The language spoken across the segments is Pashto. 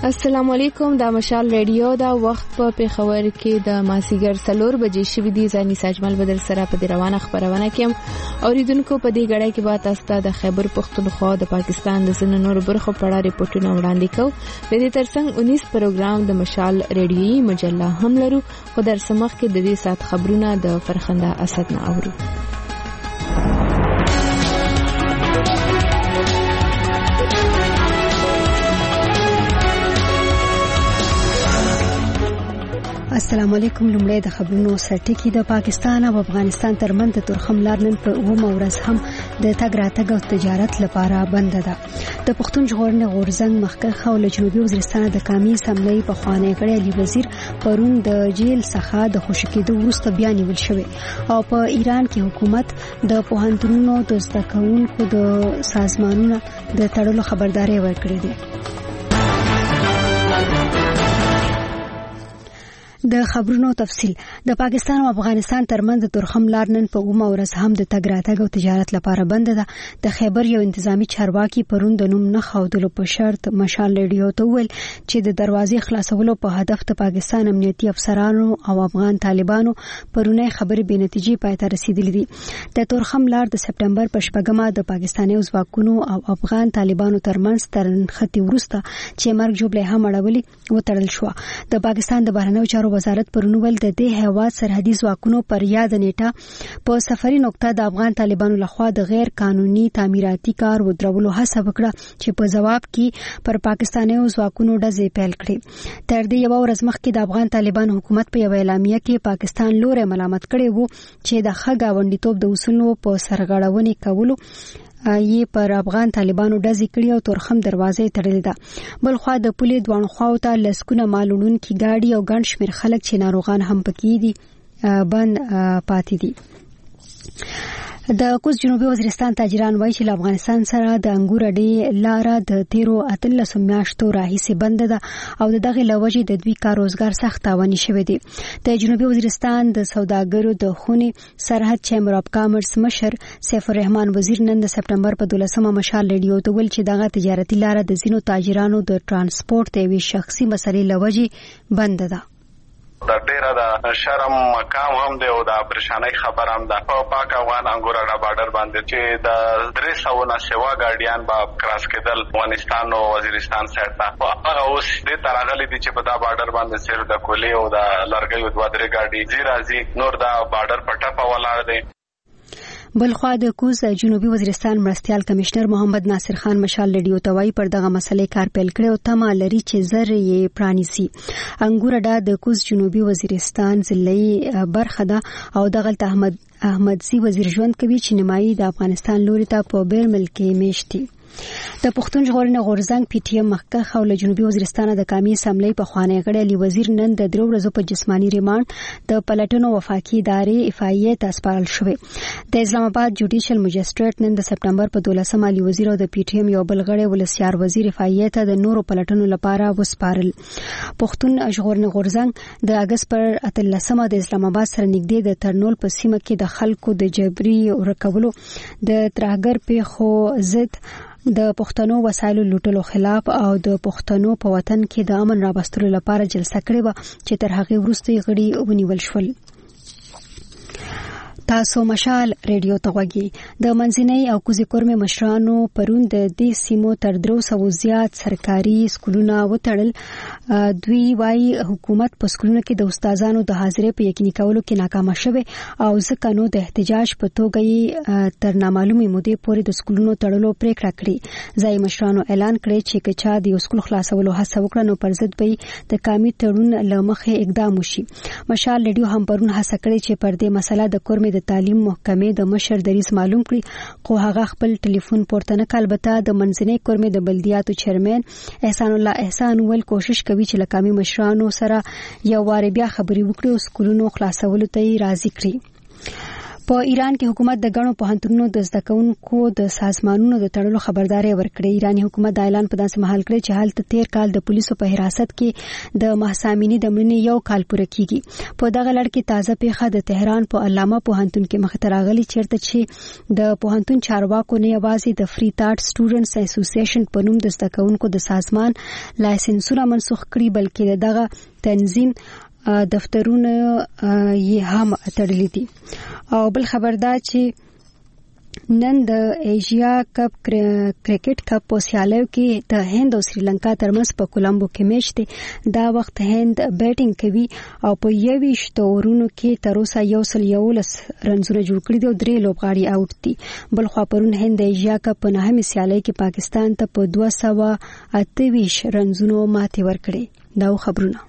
السلام علیکم. دا مشال ریډیو دا وخت په پیښور کې د ماسیګر 4 بجې شوې دي. ځاني ساجمل بدر سره په روانه خبرونه کې اوریدونکو په دې غړای کې بات استا د خیبر پختونخوا د پاکستان د سن نور برخو پړه ریپورتونه وړاندې کوي. د دې ترڅنګ 19 پروګرام د مشال ریډیوي مجله هم لرو. خو در سمخ کې د دې سات خبرونه د فرخنده اسد نه اورو. السلام علیکم. لومړی د خبرونو سرټکی. د پاکستان او افغانستان ترمنځ د تورخم لار نن په 9 ورځ هم د تګ راتګ او تجارت لپاره بند ده. د پښتون ژغورنې غورزنګ مخکخ او جنوبي وزیرستان د کامی سملې په خوانی کړي علي وزیر پرون د جیل څخه د خوشی کېدو وروسته بیان نیول شوی او په ایران کې حکومت د پوهنتونونو د زده کوونکو د سازمانونو د تړلو خبرداري ورکړې ده. د خبرونو تفصیل. د پاکستان او افغانستان ترمنځ د تورخم لار نن په 9 ورځ هم د تګ راتګ او تجارت لپاره بند ده. د خیبر یو انتظامی چارواکي پرون د نوم نه خاودلو په شرط مشال ریډیو ته ویل چې د دروازې خلاصولو په هدف د پاکستان امنیتي افسرانو او افغان طالبانو پرونی خبرې به نتیجې پای ته رسیدلې دي. د تورخم لار د سپټمبر په شپږمه د پاکستاني ځواکونو او افغان طالبانو ترمنځ تر نښتې وروسته چې مرګ جوړه هم اړولې وتړل شو. د پاکستان د بهرنیو چارو وزارت پرونول د دې هیواد سرحدي ځواکونو پر یاد نیټه په سفري نقطه د افغان طالبانو لخوا د غیر قانوني تعمیراتي کار ودرولو هڅه وکړه چې په جواب کې پر پاکستاني ځواکونو ډزې پیل کړې. تر دې یو ورځ مخکې د افغان طالبانو حکومت په یو اعلامیه کې پاکستان لوري ملامت کړی وو چې د ښه گاونډیتوب د اصولو په سرغړونې کولو یې پر افغان طالبانو ډزې کړې او تورخم دروازې تړلې ده. بل خو د پولې دوه خواو ته لسکونه مالونون کې گاډي او ګڼ شمېر خلک چې ناروغان هم پکې دي بند پاتې دي. د کوز جنوبي وزیرستان تاجران وایي چې افغانستان سره د انګور اډې لار د 13 میاشتو راهیسې بند ده او دغه لوجې د دوی کار روزګار سخت تاواني شوی دی. د جنوبي وزیرستان د سوداګرو د خونې سرحد چیمبر اف کامرس مشر سیف الرحمن وزیر نن د سپټمبر په 12 مشال ریډیو ته ویل چې دغه تجارتي لار د زینو تاجرانو د ترانسپورت او شخصي مسلې لوجې بند ده. د ډیره د شرم مقام هم دی او د پریشانای خبر هم ده. په پاک افغان انګورا بارډر باندې چې د 300 نه سوا ګاډیان با کراس کېدل افغانستان او وزیرستان سره ته هغه اوس د ترغلي دي چې په دا بارډر باندې سیر د کولی او د لړګي دوه درې ګاډي زیرازي نور دا بارډر پټه په ولاړ دي. بلخوا د کوز جنوبي وزیرستان مرستيال کمشنر محمد ناصر خان مشال ریډیو توای پر دغه مسلې کار پیل کړ او تمه لري چې زر یې پرانیسي. انګور اډه د کوز جنوبي وزیرستان ضلعي برخه ده او دغه احمدزي وزیر ژوند کوي چې نیمایي د افغانستان لوري ته په بیرمل کې میشتي. د پښتون ژغورنې غورزنګ پی ټی ایم مخکخ او جنوبي وزیرستان د کامی سملې په خوانی غړي علي وزیر نن د 3 ورځې په جسمانی ریماند د پلټنو وفاقي ادارې افایې ته سپارل شوې. د اسلام آباد جوډیشل مجسټریټ نن د سپټمبر په 12 علي وزیر او د پی ټی ایم یو بل غړي ولسیار وزیر افایې ته د نورو پلټنو لپاره وسپارل. پښتون ژغورنې غورزنګ د اگست پر 13 د اسلام آباد سره نږدې د ترنول په سیمه کې د خلکو د جبري ورکولو د ترهګر پیښو ضد د پښتنو وسایلو لوټلو خلاف او د پښتنو په وطن کې د امن راوستلو لپاره جلسه کړې و چې تر هغه وروسته غړي ونیول شول. تاسو مشال ریډیو ته غوږی. د منځنۍ او کوزي کورمې مشرانو پرون د دې سیمو تر 300 زیات سرکاري سکولونه وتړل. دوی وايي حکومت په سکولونو کې د استادانو د حاضرۍ په یقیني کولو کې ناکامه شوه او ځکه نو د احتجاج په توګه تر نامعلومه مودې پورې د سکولونو تړلو پریکړه کړې. ځای مشرانو اعلان کړی چې کچا د سکول خلاصولو هڅه وکړي نو پر ضد به د کامی تړون لمخې اقدام وشي. مشال ریډیو هم پرون هڅه کړې چې پر دې مسله د کورمې د تعلیم محکمې د مشر دریس معلوم کړي خو هغه خپل ټلیفون پورته نه کړ. البته د منځنۍ کورمې د بلدیاتو چیرمن احسان الله احسان ول کوشش کوي چې لکامي مشرانو سره یو واره بیا خبري وکړي او سکولونو خلاصولو ته راضي کړي. په ایران کې حکومت د غنو پوهنتونونو د زده کوونکو د سازمانونو د تړلو خبرداري ورکړې. ایراني حکومت د اعلان په داسې مهال کړی چې هلته 13 کال د پولیسو په حراست کې د مهسا امینی د مړینې 1 کال پوره کیږي. په دغه لړ کې تازه پیښه د تهران په علامه پوهنتون کې مخ ته راغلي چیرته چې د پوهنتون چارواکو نه یوازې د فری تاټ سټوډنټس اسوسییشن په نوم د زده کوونکو د سازمان لایسنسونه منسوخ کړي بلکې دغه تنظیم دفترونه یې هم تړلي دي. او بل خبر دا چې نن د ایشیا کپ کرکټ کپ په سیالیو کې د هند او سریلانکا ترمنځ په کولمبو کې میچ دی. دا وخت هند بیټینګ کوي او په 21 اورونو کې تر اوسه 111 رنونه جوړ کړي دي او 3 لوبغاړي آوټ دي. بل خو پرون هند ایشیا کپ په نهمه سیالي کې پاکستان ته په 228 رنونو ماتې ورکړې. دا خبرونه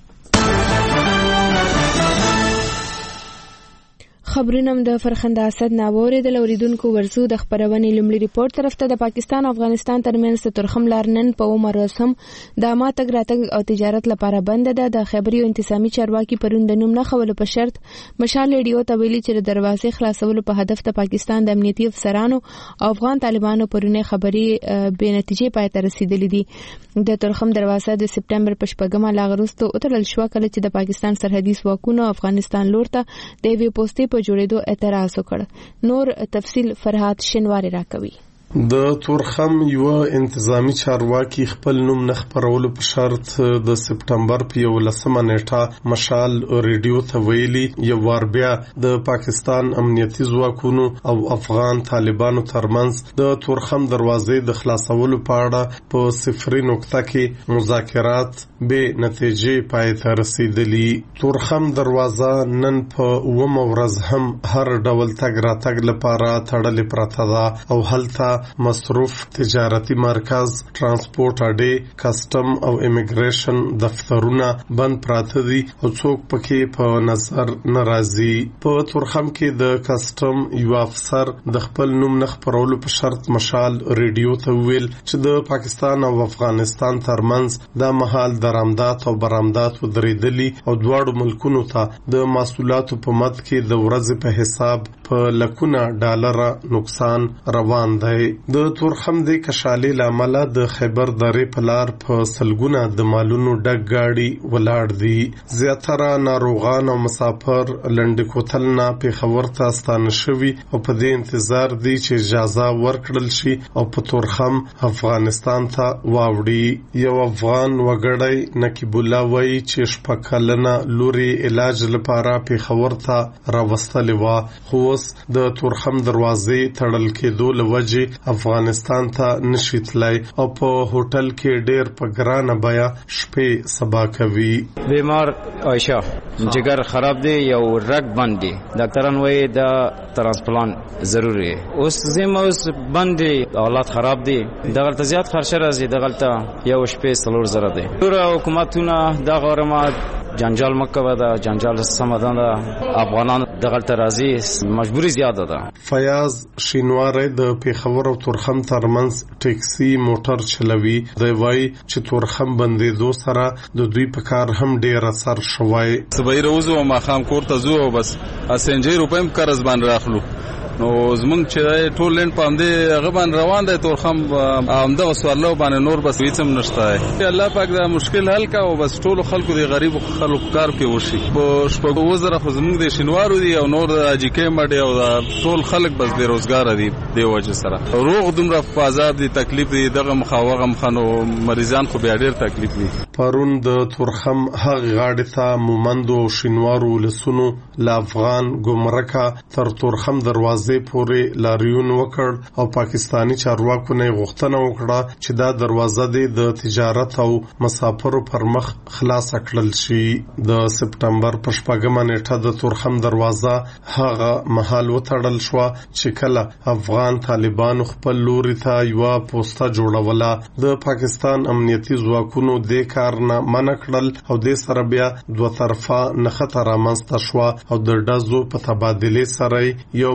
خبرونم د فرخنده اسد ناووري د لوریدونکو ورزو د خبرونې لمړي ریپورت طرف ته د پاکستان او افغانستان ترمنځ د ترخم لار نن په مراسم د ماتګ راتګ او تجارت لپاره بند ده. د خبري او انتظامی چارواکي پرون د نوم نه خول په شرط مشال ریډیو ته ویلي چې د دروازې خلاصولو په هدف ته پاکستان د امنیتي افسرانو او افغان طالبانو پرونه خبري به نتیجې پای ته رسیدلې دي. د ترخم دروازه د سپټمبر په شپږمه لاغروستو اترل شو کله چې د پاکستان سرحدي ځواکونو افغانستان لور ته د وی پوسټي جوړېدو اعتراض وکړ. نور تفصیل فرهاد شینواری راکوي. د تورخم یو انتظامی چارواکي خپل نوم نه خبرولو په شرط د سپټمبر په 11مه نیټه مشال ریډیو ته ویلي یو وار بیا د پاکستان امنیتي ځواکونو او افغان طالبانو ترمنځ د تورخم دروازې د خلاصولو په اړه په صفري نقطه کې مذاکرات به نتیجې پای ته رسیدلي. تورخم دروازه نن په 9 ورځ هم هر ډول تګ راتګ لپاره تړلې پرته ده او هلته مصروف تجارتی مرکز، ترانسپورت اډې، کسٹم او امیګریشن دفترونه بند پراته دي او څوک پکې په نظر ناراضي. په تورخم کې د کسٹم یو افسر د خپل نوم نه خبرولو په شرط مشال ریډیو ته ویل چې د پاکستان او افغانستان ترمنځ د مهال درآمدات او برآمدات ودرېدلي او دواړو ملکونو ته د محصولاتو په مد کې د ورځې په حساب په لکونه ډالر نقصان روان دی. د تورخم د کشالې لامل د خیبر درې په لار په سلګونه د مالونو ډک گاډي ولاړ دي. زیاتره ناروغان او مسافر لنډکوتل نه پیښور ته ستانه شوي او په دې انتظار دي چې اجازه ورکړل شي او په تورخم افغانستان ته واوړي. یو افغان وګړی نقیب الله وایي چې شپکلنه لوري علاج لپاره پیښور ته راوستلې و خو اوس د تورخم دروازې تړل کېدو له وجې افغانستان ته نشي تلای او په هوټل کې ډېر په ګرانه بیا شپې سبا کوي. بیمار عائشہ جگر خراب دی یو رګ بند دی ډاکټران وایي دا ترانسپلانت ضروری اوس زموس بند دی حالات خراب دی دغه زیات خرچه راځي دغه یو شپې سلور زره دی. ټول حکومتونه دا غوړما جنجال مکه دا جنجال سمادان دا افغانان دغه ترازی مجبوری زیاده ده. فیاض شینواری د پیښور او تورخم ترمنځ ټیکسي موټر چلوي. دی وایي چې تورخم بندېدو سره د دوی په کار هم ډېر اثر شوی. صبح روزو ما خام کور ته زو بس اسنجي روپم قرض باندې راخلو نو زمونږ چې ټول لند پاندې هغه باندې روان دی تورخم همدغه سوالو باندې نور بس هیڅ هم نشته. الله پاک دا مشکل حل کا او بس ټول خلکو دی غریب خلکو کار کې وشي. په شپږ وزره خو زمونږ د شینوارو دی او نور د اجیکې مډي او ټول خلک بس بیروزګار دي دی وجه سره روغ دومره په آزاد دي تکلیف دی دغه مخاوغه مخنو مریضان خو بیا ډیر تکلیف دي. پرون د تورخم هغه غاړې ته مومندو او شینوارو لسونو ل افغان ګمرکه تر تورخم دروازه پورې لاریون وکړ او پاکستانی چارواکو نه غوښتنه وکړه چې دا دروازه د تجارت او مسافرو پر مخ خلاص کړل شي. د سپټمبر په شپږمه نیټه د تورخم دروازه هغه مهال وتړل شو چې کله افغان طالبانو خپل لوري ته یو پوسټه جوړوله. د پاکستان امنیتي ځواکونو د کار نه منع کړل او د سره بیا دوه طرفه نخته رامنځته شو او د ډزو په تبادله سره یو بل ته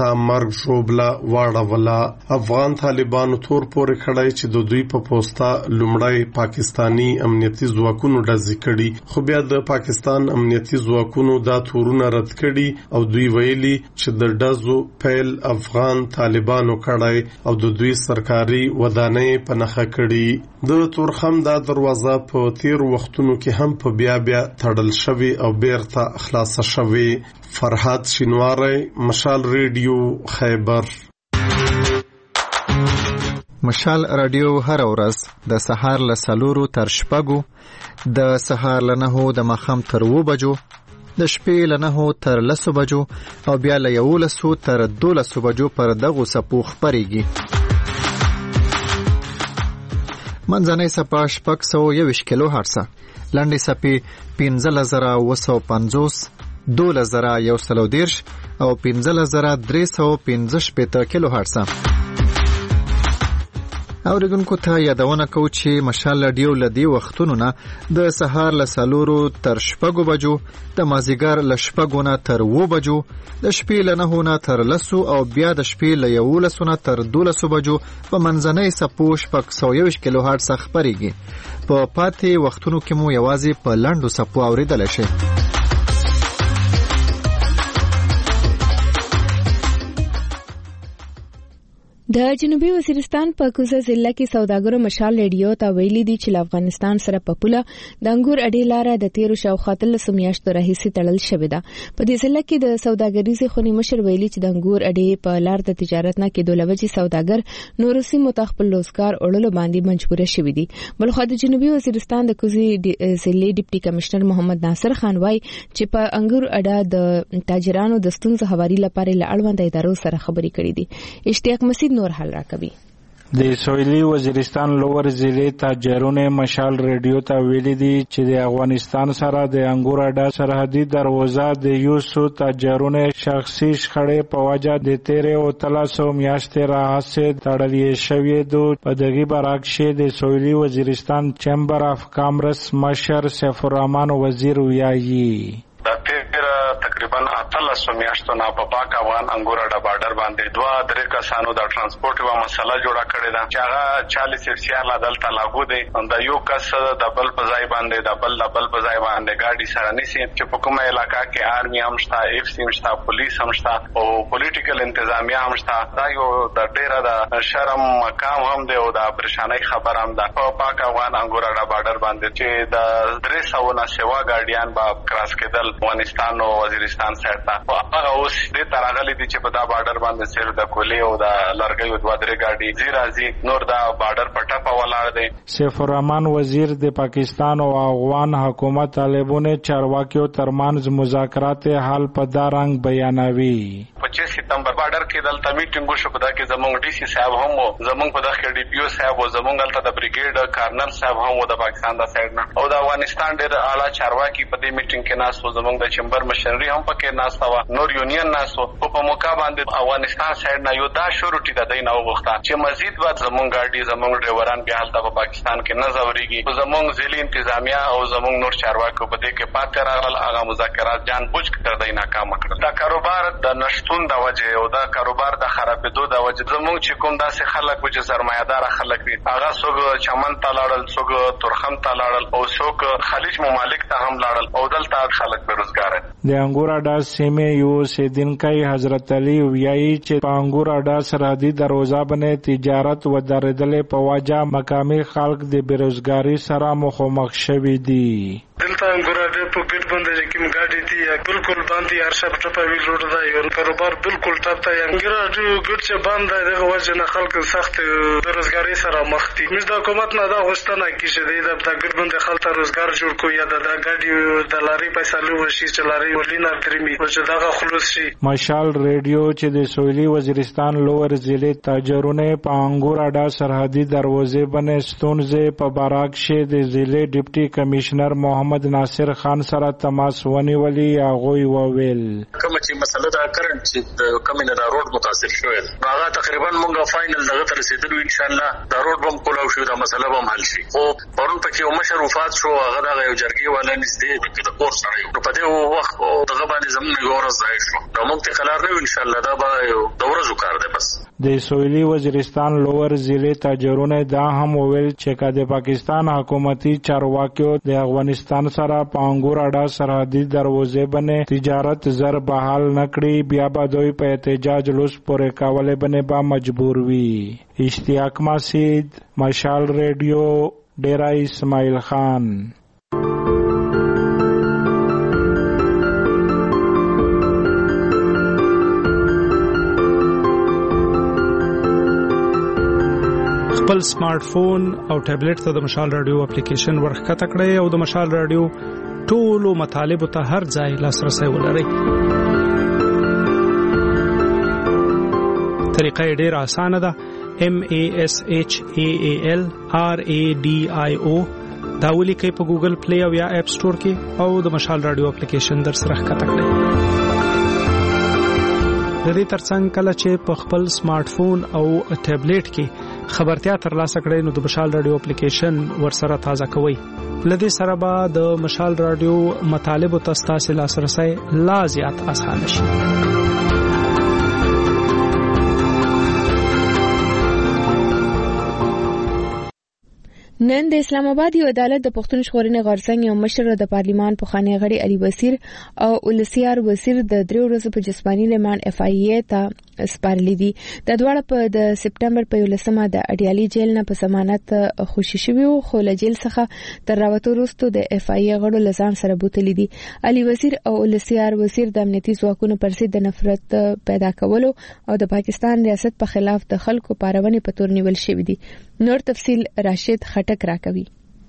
نیټه مرګ ژوبله واړوله. افغان طالبانو تور پورې کړی چې د دوی په پوسټه لومړی پاکستانی امنیتي ځواکونو ډزې کړي، خو بیا د پاکستان امنیتي ځواکونو دا تورونه رد کړي او دوی ویلي چې د ډزو پیل افغان طالبانو کړی او د دوی سرکاري ودانۍ په نښه کړي. د تورخم دا دروازه په تیر وختونو کې هم په بیا تړل شوی او بیرته خلاصه شوی. فرحات شینواری، مشال ریډیو، خیبر. مشال رادیو هر ورځ د سهار له 4 تر 6، د سهار له 9 د ماښام تر 2 بجو، د شپې له 9 تر 10 بجو او بیا له 11 تر 12 بجو پر دغه سپو خبريږي. منځنۍ سپا 621 کیلو هرتز، لنډې سپې 15950، 12130 او 15315 کیلو هرتز. اوریدونکو ته یادونه کوو چې مشال رادیو لدی وختونو نه د سهار له 4 تر 6 بجو، د مازیګر له 6 نه تر 2 بجو، د شپې له 9 نه تر 10 او بیا د شپې له 11 نه تر 12 بجو په منځنۍ سپو 621 کیلو هرتز خبريږي. په پاتې وختونو کې مو یوازې په لاندو سپو اوریدل شي. د جنوبي وزیرستان په کوزه ضلع کې سوداګرو مشال ریډیو ته ویلي دي چې افغانستان سره په پوله د انګور اډې لاره د 13 شاوخوا 13 میاشتو راهیسې تړل شوې ده. په دې ضلع کې د سوداګریزې خونې مشر ویلي چې د انګور اډې په لار د تجارت نه کېدو لوجې سوداګر نورو سیمو ته خپل روزګار وړلو باندې مجبور شوي دي. بلخو د جنوبي وزیرستان د کوزي ضلع ډیپټي کمشنر محمد ناصر خان وایي چې په انګور اډه د تاجرانو د ستونزو هواري لپاره له اړوند ادارو سره خبرې کړې دي. اشتیاق مسید نور حل راکوي. د سویلي وزیرستان لوور ضلع تاجرونه مشال ریډیو ته ویلي دي چې د افغانستان سره د انګور اډه سرحدي دروازه د یو څو تاجرونه شخصي شخړې په وجه د 13 او 13 میاشتې راهیسې تړلې شوې ده. په دغه برعکس د سویلي وزیرستان چیمبر اف کامرس مشر سیف الرحمن وزیر ویایي تقریبا 13 میاشتو نه په پاک افغان انګور اډه بارډر باندې 2-3 کسانو د ترانسپورت یو مسله جوړه کړې ده چې هغه 40 FCR عدالت لاګو دي. د یو کس د بل په ځای باندې د بل په ځای باندې ګاډي سره نشي چې په کومه علاقہ کې آرمي هم شته، FC هم شته، پولیس هم شته او پولیټیکل انتظامیه هم شته. دا یو د ډیره د شرم مقام هم دی او د پریشانای خبر هم ده په پاک افغان انګور اډه بارډر باندې چې د 300 نه سیوا ګاډیان با کراس کېدل افغانستان او وزیرستان سره ته هغه اوس د ترغلي دي چې په دا بارډر باندې سیر د کولې او د لرګیو 2-3 ګاډي زیرازي نور دا بارډر پټه په ولاړ دي. سیف الرحمن وزیر د پاکستان او افغان حکومت طالبونه چارواکیو ترمنځ مذاکرات حل په دا رنګ بیانوي. 25 ستمبر بارډر کې دلته میټینګ وشو، په دا کې زموږ DC صاحب هم وو، زموږ په دغه DPO صاحب او زموږ دلته د بریګیډ کارنل صاحب هم وو د پاکستان د سایډ نه او د افغانستان ډېر اعلی چارواکي په دې میټینګ کې ناس وو. زموږ د چمبر مشري هم پکې ناس و، نور یونین ناس وو. په موقع باندې افغانستان سایډ نه یو دا شروع د دینه وغوښته چې مزید بعد زموږ ګاډي زموږ ډرایوران بیا هلته په پاکستان کې نه ځوريږي. زموږ ضلع انتظامیه او زموږ نور چارواکو په دې کې پاتې راغل، هغه مذاکرات جان بوج تر دې ناکام کړل. دا کاروبار د نشټون د وجه او دا کاروبار د خرابېدو د وجه زموږ چې کوم داسې خلک و چې سرمایه‌دار خلک دي هغه څوک چمن ته لاړل، څوک تورخم ته لاړل او څوک خلیج ممالک ته هم لاړل او دلته خلک بیروزګار دي. د انګور اډه سیمه یو سیدنکای حضرت علی ویایي چې په انګور اډه سرحدي دروازه باندې تجارت و درېدلې په وجه مقامي خلک د بیروزګاری سره مخامخ شوي دي. دلته انګور اډه په ګډ باندې کوم ګاډي دي بالکل باندې ارشب ټپوي روډ دا یو کاروبار بالکل ټاپ ته انګور اډه ګډ چې باندې دغه وجه نه خلک سخت بیروزګاری سره مخ دي. موږ د حکومت نه دا غوښتنه کوي چې د ګډ باندې خلک روزګار جوړ کړي یا د ګاډي د لاري پیسې لوي شي چې لاري ولینه درمي چې دا خلاص شي. مشال ریډیو چې د سویلي وزیرستان لوور ضلع تاجرونه په انګور اډه سرحدي دروازې باندې ستونزې په باراک شه د ضلع ډیپټي کمشنر محمد ناصر خان طالبان سره تماس ونیولي هغوی وویل کوم چې مسله دا کرنٹ چې د کمینه دا روډ متاثر شوی هغه تقریبا مونږه فائنل دغه تر رسیدلو ان شاء الله دا روډ بم کولاو شو دا مسله به حل شي او پرون پکې یو مشر وفات شو هغه د یو جرګې والا نږدې د کور سره نو په دې وخت دغه باندې زموږ یو ورځ ځای شو نو موږ ته قرار نه ان شاء الله دا به یو د ورځو کار دی بس د سویلي وزیرستان لوور ضلع تاجرونه دا هم وویل چې که د پاکستان حکومتي چارواکیو د افغانستان سره په انګور اډه سرحدي دروازې باندې تجارت زر بحال نکړي بیا به دوی په احتجاج لوس پورې کولای باندې به مجبور وي اشتیاق مسید مشال ریډیو ډیرا اسماعیل خان خپل سمارټ فون او ټابلیټ ته د مشال رادیو اپلیکیشن ورخکته کړئ او د مشال رادیو ټولو مطالبو ته هر ځای لاسرسی ولرئ. طریقه یې ډېره اسانه ده. MASHAALRADIO دا ولیکئ په ګوګل پلی او یا اپ سټور کې او د مشال رادیو اپلیکیشن در سره ښکته کړئ. د دې ترڅنګ کله چې په خپل سمارټ فون او ټابلیټ کې خبرتیا ترلاسه کړئ نو د مشال رادیو اپلیکیشن ورسره تازه کوئ. لدې سره به د مشال رادیو مطالبو ته ستاسو لاسرسی لا زیات اسانه شي. نن د اسلام آباد یو عدالت د پښتون ژغورنې غورځنګ یو مشر د پارلیمان پخوانی غړي علي وزیر او ولسیار وزیر د 3 ورځې په جسمانی ریماند FIA ته سپارلي دي. د دواړه په د سپټمبر په 11مه د اډیالي جیل نه په ضمانت خوشی شوی او خو له جیل څخه تر راوتو وروسته د FIA غړو لزان سره بوتلی دي. علي وزیر او ولسیار وزیر د امنیتي ځواکونو پر ضد د نفرت پیدا کولو او د پاکستان ریاست په خلاف د خلکو پارونې په تور نیول شوی دي. نور تفصیل راشد خټک راکوي.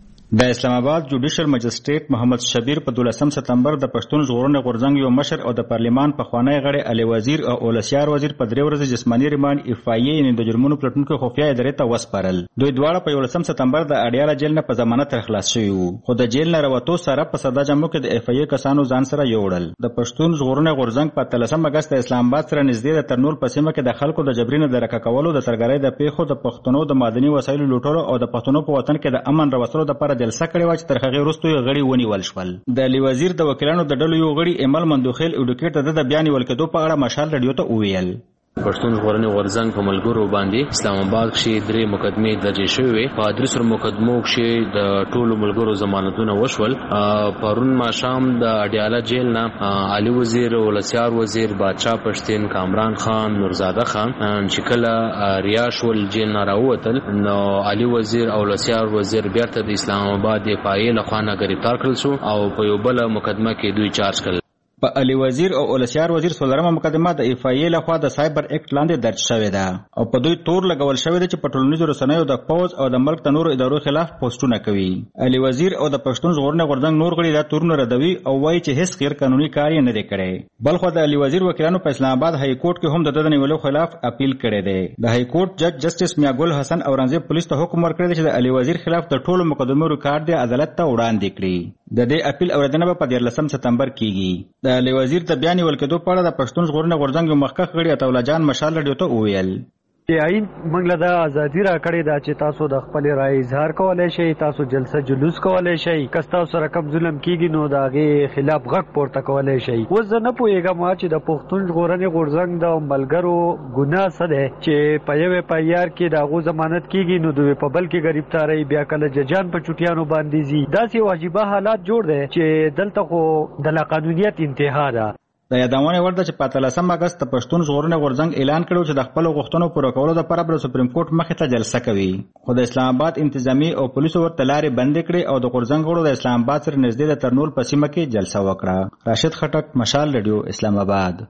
د اسلام آباد جوډیشل مجسټریټ محمد شبیر په 12 سپتمبر د پښتون ژغورنې غورځنګ یو مشر او د پارلیمان پخوانی غړي علي وزیر او ولسیار وزیر په 3 ورځې جسمانی ریماند FIA یعنی د جرمونو پلټونکو خفیه ادارې ته وسپارل. دوی دواړه په 11 سپتمبر د اډیاله جیل نه په ضمانت خلاص شوي وو خو د جیل نه راوتو سره په ساده جملو کې د FIA کسانو ځان سره یوړل. د پښتون ژغورنې غورځنګ په 13 اگست د اسلام آباد سره نږدې د ترنول په سیمه کې د خلکو د جبرین د راکولو د سرګړۍ د پیښو د پښتنو د مدني وسایلو لوټولو او د پښتنو په وطن کې د امن راوستلو لپاره جلسه کړې و چې هغه وروسته غړي ونیول شول. د علي وزیر د وکیلانو د ډلو یو غړي ایمل مندوخیل ایډوکیټر د بیان ول کېدو په اړه مشال رادیو ته وویل. پښتون ژغورنې غورځنګ په ملګرو باندې اسلام آباد کې 3 مقدمې درج شوې. په 3 مقدمو کې د ټولو ملګرو ضمانتونه وشول. پرون ماښام د اډیاله جیل نه علي وزیر او ولسیار وزیر بادشاه پښتين کامران خان نورزاده خان چې کله ریاشول جیل نه راووتل نو علي وزیر او ولسیار وزیر بیرته د اسلام آباد د پایې لخوا نه گرفتار کړل شو او په یو بل مقدمه کې دوی چارج کړل. په علي وزیر او ولسیار وزیر څلورمه مقدمه د FIA لخوا د سایبر اکټ لاندې درج شوې ده او په دوی تور لګول شوې ده چې په ټولنیزو رسنیو د پوز او د ملک د نورو ادارو خلاف پوسټونه کوي. علي وزیر او د پښتون ژغورنې غورځنګ نور غړي دا تورونه ردوي او وایي چې هیڅ غیر قانوني کار یې نه دی کړی. بلخو د علي وزیر وکیلانو په اسلام آباد های کورټ کې هم د دې نیولو خلاف اپیل کړی دی. د های کورټ جج جسټس میاګل حسن اورنګزیب پولیس ته حکم ورکړی چې د علي وزیر خلاف د ټولو مقدمو ریکارډ دی عدالت ته وړاندې کړي. د دې اپیل اوریدنه په 13 سپتمبر کېږي. د علي وزیر د بیان ول کېدو په اړه د پښتون ژغورنې غورځنګ یو مخکښ غړي عطاالله جان مشال رادیو ته وویل. آئین موږ له د ازادي راکړې ده چې تاسو د خپل رائے اظهار کولای شئ، تاسو جلسه جلوس کولای شئ، که تاسو سره کوم ظلم کیږي نو د هغې خلاف غږ پورته کولای شئ. اوس زه نه پوهېږم چې د پښتون ژغورنې غورځنګ د ملګرو ګناه څه دی چې په یو FIR کې د هغو ضمانت کیږي نو دوی په بل کې ګرفتارۍ بیا کله ججان په چوټیانو باندې ځي. داسې واجبه حالات جوړ دی چې دلته خو د لاقانونیت انتها ده. د یادونه ورته چې په 13 اگست د پښتون ژغورنې غورځنګ اعلان کړو چې د خپل غوښتنو پوره کولو لپاره د سپریم کورټ مخې ته جلسه کوي. خو د اسلام آباد انتظامی او پولیسو ورته لارې بندې کړې او د غورځنګ غړو د اسلام آباد سره نږدې د ترنول په سیمه کې جلسه وکړه. راشد خټک، مشال رادیو، اسلام آباد.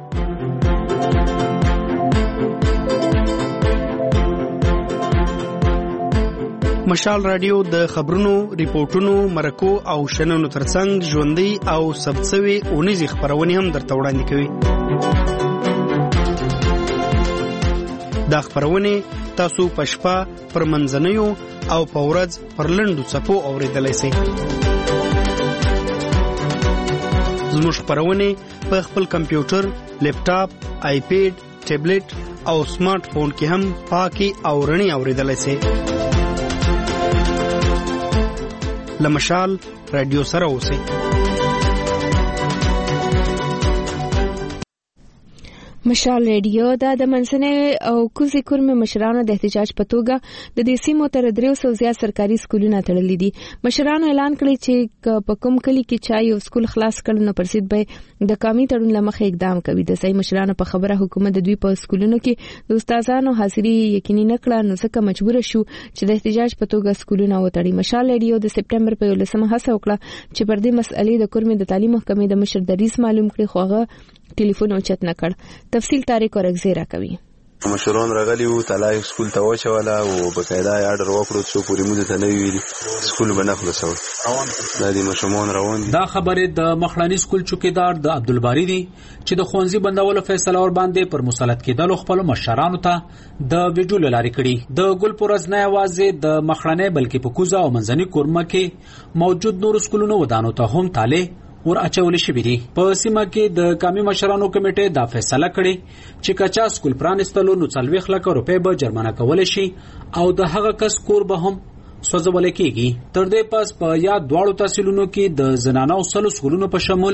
مشال رادیو د خبرونو، ریپورتونو، مرکو او شننو ترڅنګ ژوندۍ او ثبت شوي اونیزې خبرونه هم درته وړاندې کوي. دا خبرونه تاسو په شپه، پر منځنیو او په ورځ پر لنډو څپو اورېدلای شئ. زموږ خبرونه په خپل کمپیوټر، لیپټاپ، آیپیډ، ټابلیټ او سمارټ فون کې هم پاکي او رڼي اوریدلای شئ. لمشال رادیو سره اوسئ. مشال ریډیو د منځنۍ او کوزي کورمه مشرانو د احتجاج په توګه د دې سیمو تر 300 زیات سرکاري سکولونه تړلي دي. مشرانو اعلان کړی چې په کوم کلی کې چا یو سکول خلاص کړي نو پرسید به د قومي تړون لمخې اقدام کوي. د صحیح مشرانو په خبره حکومت د دوی په سکولونو کې د استادانو حاضري یقیني نکړه، نو ځکه مجبور شو چې د احتجاج په توګه سکولونه وتړي. مشال ریډیو د سپټمبر په 11 هڅه وکړه چې پر دې مسئلې د کورمه د تعلیم محکمې د مشر دریس معلوم کړي، خو هغه ټلیفون اوچت نه کړ. تفصیل طارق اورګزیرا کوي. مشران راغلی وو، طلای سکول ته واچوله او بقاعده آرډر وکړو چې پوری موده ته نه ویلي سکول به نه خلاصول. دا د مشمون روان دا خبره د مخلانی سکول چوکیدار د عبدالباری دی چې د خوانزي بندولو فیصله ور باندې پر مسلط کېدل خپل مشرانو ته د ویډیو لاري کړي. د ګلپورز نه आवाज د مخلانه بلکې په کوزا او منځني کورمه کې موجود نور سکولونو ودانو ته هم تاله ور اچول شي بری. په سیمه کې د قومي مشرانو کمیټه دا فیصله کړې چې کچا سکول پرانستلو نو 40 لک روپے به جرمانه کول شي او د هغه کس کور به هم سوځول کېږي. تر دې پس په یا دواړو تحصیلونو کې د زنانو سلو سکولونو په شمول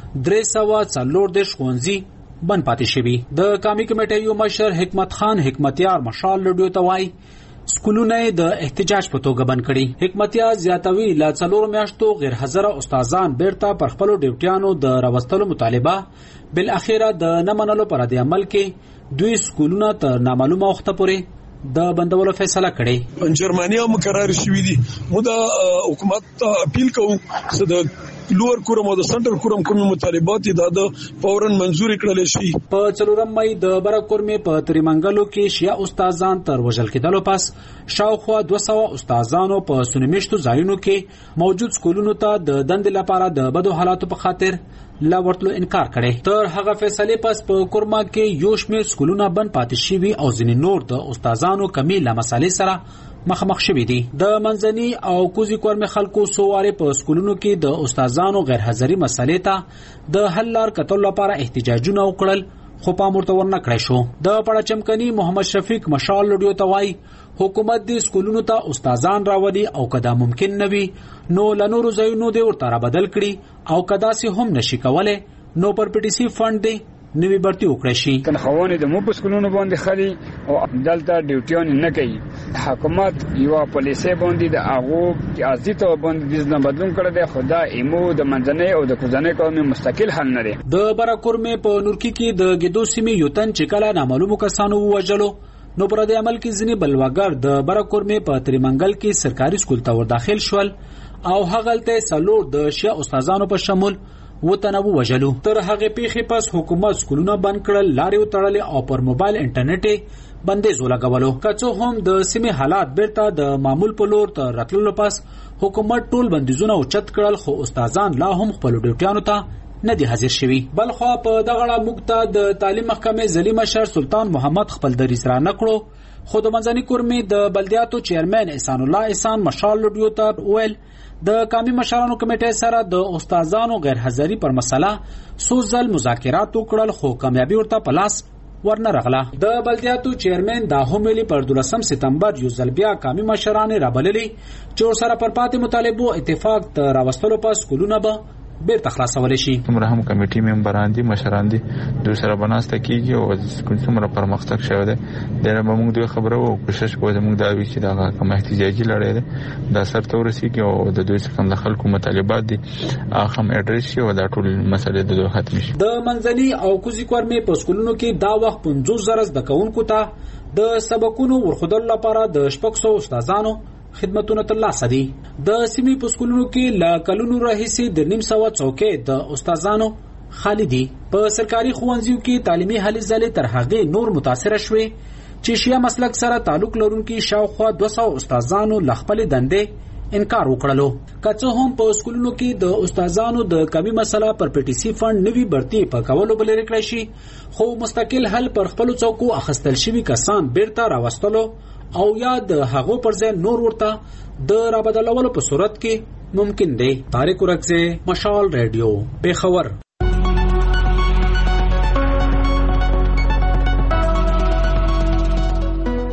340 ښوونځي بند پاتې شوي. د قومي کمیټې یو مشر حکمت خان حکمتیار مشال لډیو ته وایي سکولونه د احتجاج په توګه بند کړي. حکمتیار زیاتوي لا 4 میاشتو غیر حاضر استادان بیرته پر خپل ډیوټیانو د راوستلو مطالبه بل اخیره د نه منلو پر د عمل کې دوی سکولونه تر نامعلومه وخت پورې د بندولو فیصله کړې. جرمانیا مقرر شوې دي. مو د حکومت ته اپیل کوو چې د لوړ کورم او د سنټر کورم کوم مطالبات د فورن منزور کړل شي. په 4 مې د برکورمې په تریمنګلو کې شیا استادان تر وژل کېدلو پس شاوخوا 200 استادانو په سنمیشتو ځایونو کې موجود سکولونو ته د دند لپاره د بدو حالاتو په خاطر لا ورتلو انکار کړي. تر هغه فیصله پس په کورما کې یو شمېر سکولونه بند پاتې شوي او ځینې نور د استادانو کمی له مسالې سره مخامخ شوي دي. د منځني او کوزي کورمې خلکو سواره په سکولونو کې د استادانو غیر حاضري مسالې ته د حل لار کتل لپاره احتجاجونه وکړل، خو پام ورته ورنه کړی شو. د پړچمکني محمد شفیق مشال لډیو ته وایي حکومت دې سکولونو ته استادان راوړي او کدا ممکن نه وي نو لنورو ځایونو دې ورته را بدل کړي او کدا سي هم نشي کولای نو پر پټي سي فند دې نوی برتی وکړي شي. کنه خوونه د مو په سکولونو باندې خالي او دلته ډیوټیان نه کوي. حکومت یو پالیسي باندې د هغه ازي ته باندې د بدلون کړی دی. خدا ایمو د منځنۍ او د کوزنۍ قومي مستقل حل نه دی. د برکورمې په نورکی کې د ګدو سیمې یو تن چې کله نامعلومو کسانو وژلو نو پر دې عمل کې ځینې بلواګر د برکورمې په تریمنګل کې سرکاري سکول ته ور داخل شول او هغه ته سلور د شیا استادانو په شمول وتنو وژلو. تر هغه پیخي پس حکومت سکولونه بند کړل، لارې وتړلې او پر موبایل انټرنیټ بندیز ولګولو. کڅو هم د سیمې حالات بیرته د معمول په لور ته راتللو پس حکومت ټول بندیزونه اوچت کړل، خو استادان لا هم خپل ډیوټیانو ته نه دي حاضر شوي. بل خو په دغه مقطع د تعلیم محکمې ځلی مشر سلطان محمد خپل دریس را نکړو، خو د منځني کورمې د بلدیاتو چیرمن احسان الله احسان مشال لډیو ته ویل د قومي مشرانو کمیټې سره د استادانو غیر حاضری پر مسله سوزل مذاکرات وکړل، خو کامیابی ورته پلاس ورنه رغله. د بلدیاتو چیرمن دا هملی پر 12 سپتمبر یو ځل بیا قومي مشران رابللي چې ورسره پر پاتې مطالبو اتفاق راوستلو پس سکولونه به بیرته خلاصول شي. څومره هم کمیټي ممبران دي مشران دي دوی سره بناسته کیږي او څومره پرمختګ شوی دی دا موږ دوی خبره او کوشش کوو موږ دا وی چې دا کوم احتجاجي لړۍ ده دا سرته ورسیږي او د دوی څخه د خلکو مطالبات دي هغه هم اډریس شي او دا ټول مسلې د دوی ختم شي. د منځني او کوزي کورمې په سکولونو کې دا وخت 50,000 د کونکو ته د سبقونو ورخدل لپاره د 600 استادانو خدمتونه ترلاسه دي. د سیمې په سکولونو کې لا کلونو راهیسې د 900 څوکۍ د استادانو خالی دي. په سرکاري ښوونځیو کې تعلیمي هلې ځلې تر هغه نور متاثر شوي چې شیا مسلک سره تعلق لرونکي شاوخوا 200 استادانو ل خپل دندې انکار وکړلو. کڅو هم په سکولونو کې د استادانو د کمی مسله پر پټي سي فند نوي برتي په کولو بل لري شي، خو مستقل حل پر خپل څوکو اخستل شوی کسان بیرته راوستلو او یا د هغو پر ځای نور ورته د رابدلولو په صورت کې ممکن دی. طارق اورګزی، مشال ریډیو، پیښور.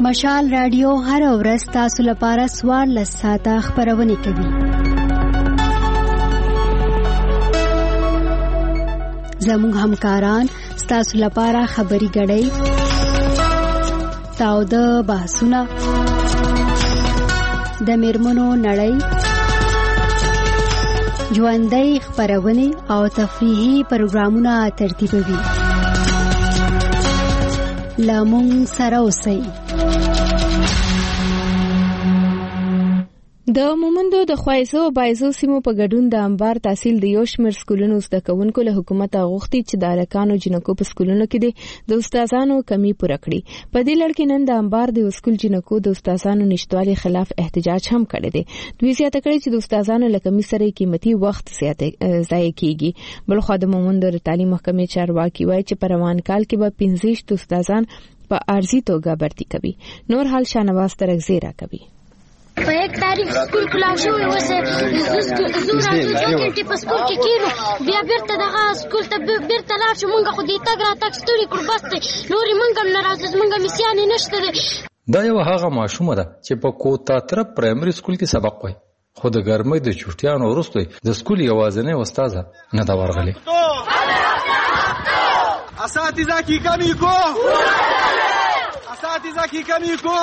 مشال رادیو هر ورځ تاسو لپاره 14 ساعته خبرونه کوي. زموږ همکاران تاسو لپاره خبري غړي تاو د بحثونه د میرمنو نړۍ ژوندۍ خبرونه او تفریحي پروګرامونه ترتیبوي. لامون سره اوسئ. د مومندو د خوایزو او بایزو سیمو په ګډون د انبار تحصیل د یو شمېر سکولونو زده کوونکو له حکومت غوښتي چې د هلکانو جنکو په سکولونو کې د استادانو کمی پوره کړي. په دې لړ کې نن د انبار د سکول جنکو د استادانو نشټوالي خلاف احتجاج هم کړی دی. دوی زیاته کړي چې د استادانو له کمی سره قیمتي وخت ضایع کیږي. بلخو د مومندو د تعلیم محکمې چارواکي وایي چې په روان کال کې به 15 استادان په عارضي توګه برتي کوي. نور حال شانواز ترغزی را کوي. په یک تاریخ سکول کلاو شوی وسه زوره کې په سکول کې کېنو بیا بیرته دغه سکول ته بیرته لاړ شو. مونږ خو دې تګ را تک ستوري کړ بس نورې مونږ هم نه راځو. مونږ میسیانې نشته ده. دا یو هغه ماشومه ده چې په کوتا طرف پرایمري سکول کې سبق وایي خو د ګرمۍ د چوټیانو وروسته د سکول یوازینۍ استاده نه ده ورغلې. اساتذه کی کمی کو اساتذه کی کمی کو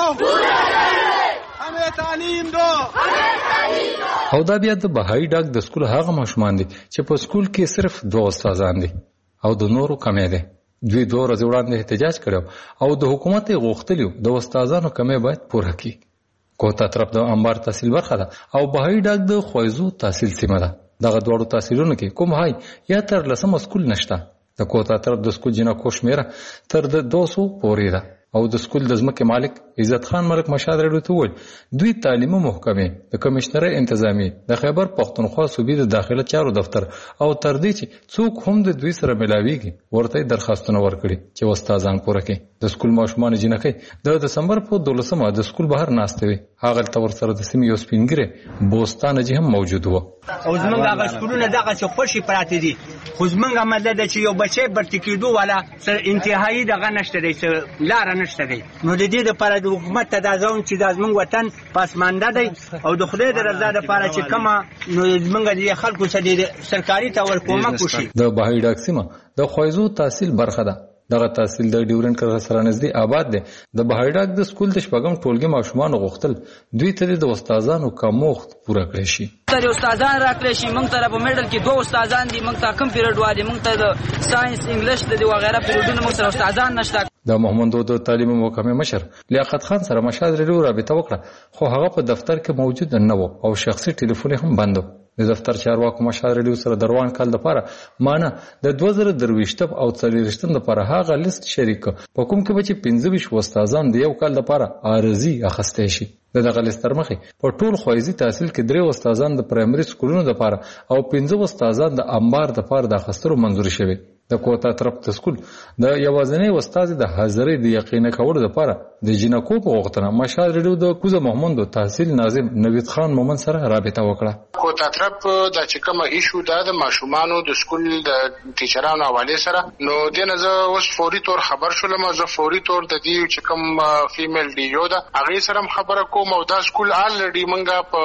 او دا بیا د بهایي ډاک د سکول هغه ماشومان دي چې په سکول کې صرف 2 استادان دي او د نورو کمی دي. دوی 2 ورځې وړاندې احتجاج کړو او د حکومت غوښتلیو د استادانو کمی باید پوره کړي. کوتا طرف د انبار تحصیل برخه ده او بهایي ډاک د خوایزو تحصیل سیمه ده. دغه دوړو تحصیلونو کې کوم هاي یا تر لسم سکول نشته. د کوتا طرف د سکول جنکو شمیره تر د 200 پورې ده او د سکول د ځمکې مالک عزت خان ملک مشاد رډو ته وویل دوی تعلیمي محکمې د کمشنرۍ انتظامی د خیبر پښتونخوا صوبې د داخله چارو دفتر او تر دې چې څوک هم د دوی سره ملاويږي ورته درخواستونه ورکړي چې استادان پوره کړي. د سکول ماشومان جنکې د دسمبر په 12مه د سکول بهر ناشته وي. هغه تور سره د سیمې یو سپینګره بوستان جې هم موجود و. او زمونږ هغه سکولونه دغه څه خوشي پراته دي خو زمونږ مدد چې یو بچي برتی کېدو ولا انتهایی دغه نشته دی لار نشته دی. نو د دې لپاره د حکومت ته دا ځون چې د زمونږ وطن پاسمانده دی او د خدای د رضا لپاره چې کما نو زمونږ د خلکو سره سرکاري تور کومک وشي. د بهایي ډاک سیمه د خوایزو تحصیل برخه ده. دغه تحصیل د ډیورنټ کرغه سره نږدې آباد دی. د بهایي ډاک د سکول د شپږم ټولګي ماشومان غوښتل دوی ته د استادانو کمښت پوره کړی شي. تر استادان راکړي شي. موږ ته په میډل کې 2 استادان دي. موږ ته کم پیریډ والي موږ ته د ساينس انګلیش د وغیرہ پیریډونو موږ سره استادان نشته. د محمدو د تعلیم محکمې مشر لیاقت خان سره مشاد ریډیو رابطه وکړه خو هغه په دفتر کې موجود نه و او شخصي ټلیفون هم بند و. د دفتر چارواکو مشاد ریډیو سره دروان کال د لپاره مانه د 2023 او 2024 لپاره هغه لیست شریک په کوم کې چې 15 استادان د یو کال لپاره عارضي اخستې شي. دغه لیست تر مخه په ټول خوایزي تحصیل کې 3 استادان د پرایمري سکولونو لپاره او 15 استادان د انبار لپاره د اخسترو منزور شوي. د کوتا طرف د سکول د یوازینۍ استاد د حاضرۍ د یقین کولو لپاره د جنکو په غوښتنه مشال ریډیو د کوزه محمد تحصیل ناظم نوید خان مومن سره رابطه وکړه. کوتا طرف د چکمه ایشو د ماشومانو د سکول د ټیچرانو حواله سره نو دنه زه اوس فوري تور خبر شولم. زه فوري تور د دې چکم فیمیل ډیو دا هغه سره خبره کوم او دا سکول الریډي منګه په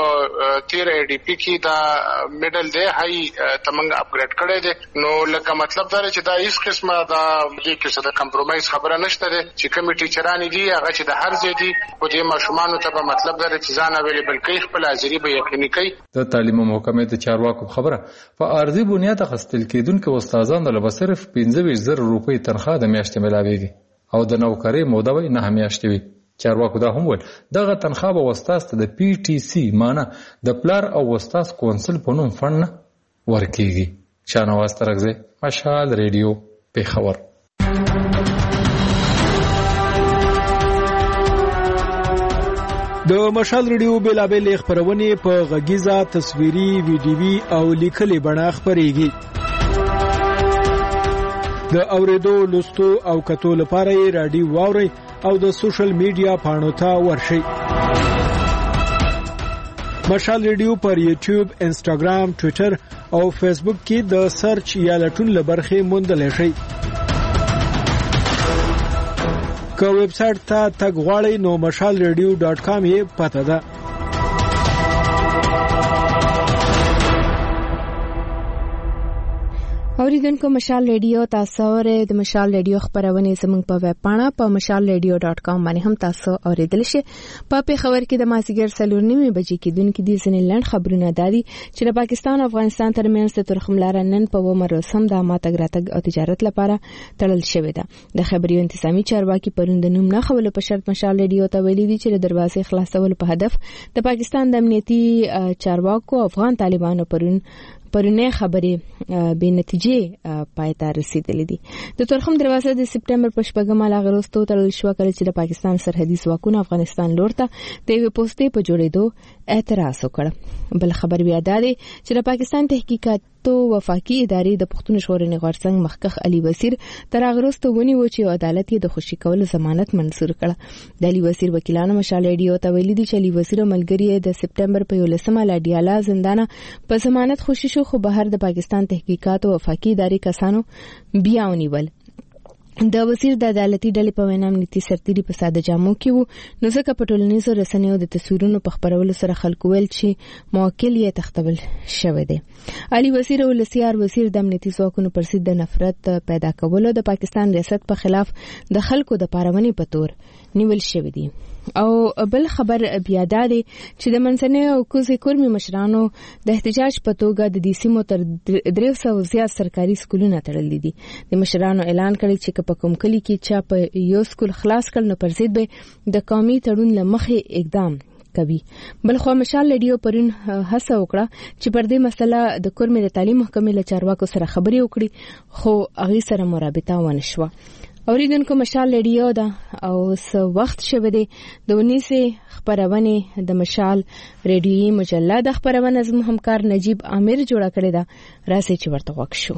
13 ای ډی پی کې دا میډل دی هاي تمنګ اپګریډ کړی دی. نو لکه مطلب دا چې دا هیڅ قسمه دا دې کې څه د کمپرومایز خبره نشته ده چې کوم ټیچران دي هغه چې د هر ځای دي او د ماشومانو ته په مطلب دا چې ځان اویلیبل کوي خپل حاضری به یقیني کوي. د تعلیم محکمې د چارواکو خبره په ارضي بنیاد خستل کېدونکو استادانو له صرف 15000 روپۍ تنخواه د میاشتې ملاويږي او د نوکری موده وي 9 میاشتې وي. چارواکو دا هم ول دغه تنخواه به استاد ته د پی ټی سی معنی د پلار او استاد کونسل په نوم فند ورکیږي. شانواز ترغزی مشال ریډیو پیښور. د مشال ریډیو بیلابل خبرونه په غږیزه تصویري ویډیوي او لیکلي بڼه خبريږي. د اوریدو لوستو او کتو لپاره رادیو واوري او د سوشل میډیا پاڼو ته ورشي. مشال ریډیو پر یوټیوب، انسټاګرام، ټوئیټر او فیسبوک کې د سرچ یا لټون لبرخه موندل شي. که ویب سټ ته تګ غواړئ نو mashalradio.com یې پته ده. اوریدونکو مشال ریډیو تاسو اورئ. د مشال ریډیو خبرونه زموږ په ویب پاڼه په mashalradio.com باندې هم تاسو اوریدل شئ. په خبر کې د مازیګر 4:30 بجې کې دونکو دي ځنې لړ خبرونه دادي چې د پاکستان او افغانستان ترمنځ د تورخم لار نن په ومرسم د ماتګ راتګ او تجارت لپاره تړل شوې ده. د خبري انتظامی چارواکي پروند نوم نه خول په شرط مشال ریډیو ته ویلي دي چې د دروازې خلاصول په هدف د پاکستان د امنیتي چارواکو افغان طالبانو پرونه خبرې به نتیجې پایته رسیدلې دي. د تورخم دروازه د سپټمبر په شپږمه لاغروستو تړل شو کله چې د پاکستان سرحدي ځواکونو افغانستان لور ته د یو پوسټې په جوړېدو اعتراض وکړ. بل خبر بیا دا دی چې د پاکستان تحقیقاتو وفاقي ادارې د پښتون ژغورنې غورځنګ مخکښ علي وزیر تر اغروستو ونیو چې عدالت یې د خوشي کول ضمانت منظور کړ. د علي وزیر وکیلانو مشال ریډیو ته ویلي دي چې علي وزیر ملګری د سپټمبر په 11مه لاډیالا زندانه په ضمانت خوشي شو، خو بهر د پاکستان تحقیقاتو وفاقي ادارې کسانو بیا ونیول. د وزیر د عدالتي ډلې په وینا امنیتي سرتیري په ساده جامو کې وو، نو ځکه په ټولنیزو رسنیو د تصویرونو په خبرولو سره خلکو ویل چې موکل یې تختبل شوی دی. علي وزیر او لسیار وزیر د امنیتي ځواکونو پر ضد د نفرت پیدا کولو د پاکستان ریاست په خلاف د خلکو د پارونې په تور نیول شوی دی. او بل خبر بیا دا دی چې د منځنۍ او کوزي کورمي مشرانو د احتجاج په توګه د دې سیمو تر 300 زیات سرکاري سکولونه تړلي دي. د مشرانو اعلان کړی چې په کوم کلی کې چا په یو سکول خلاص کړ نو پر ضد به د قومي تړون لمخې اقدام کوي. بلخو مشال ریډیو پرون هڅه وکړه چې پر دې مسله د کورمي د تعلیم محکمې له چارواکو سره خبرې وکړي، خو هغه سره مرابطه ونه شوه. اوریدونکو مشال ریډیو دا او څه وخت شوه دی د 19 خبرونه د مشال ریډیوي مجله د خبرونه زموږ همکار نجیب عامر جوړه کړې ده. راځي چې ورته وښیو.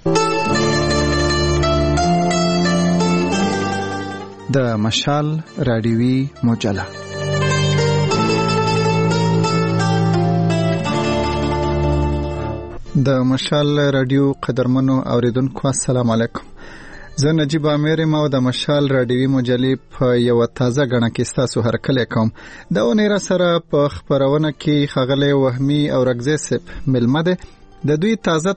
د مشال رادیوي مجله د مشال رادیو قدرمنو اوریدونکو السلام علیکم. زه نجیب عامر یم او د مشال رادیوي مجلې په یو تازه غڼه کې ستاسو هرکلی کوم. د اونیرا سره په خبرونه کې خغلی وهمي او رګزی سپ ملمه ده. د دوی تازه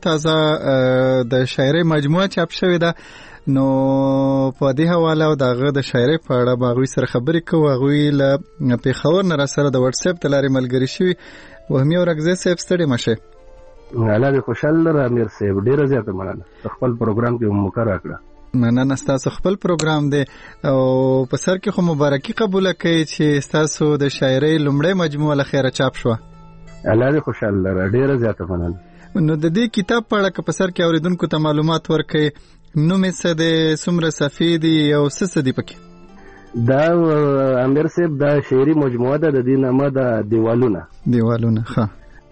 د شاعرۍ مجموعه چاپ شوې ده، نو په دې حواله او دغه د شاعرۍ په اړه باغوي سره خبرې کوو. هغوی له پیښور نه سره د واتس اپ د لارې ملګري شوي. وهمي او رګزی سپ ستړي مشه. الله دې خوشاله لره امیر صاحب، ډیره زیاته مننه. خپل پروګرام کې مکرر کړه. مننه، ستاسو خپل پروګرام دی او په سر کې خو مبارکي قبول کړئ چې ستاسو د شاعرۍ لومړی مجموعه له خیره چاپ شوه. الله دې خوشاله لره، ډیره زیاته مننه. نو د دې کتاب په اړه که په سر کې اوریدونکو ته معلومات ورکړئ، نوم یې څه دی، څومره صفحې دي او څه دي پکې؟ دا امیر صاحب دا شعري مجموعه ده، د دې نامه ده دیوالونه. ښه.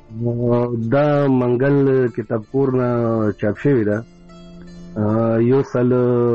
دا منګل کتابپور نه چاپ شوې ده. یو سل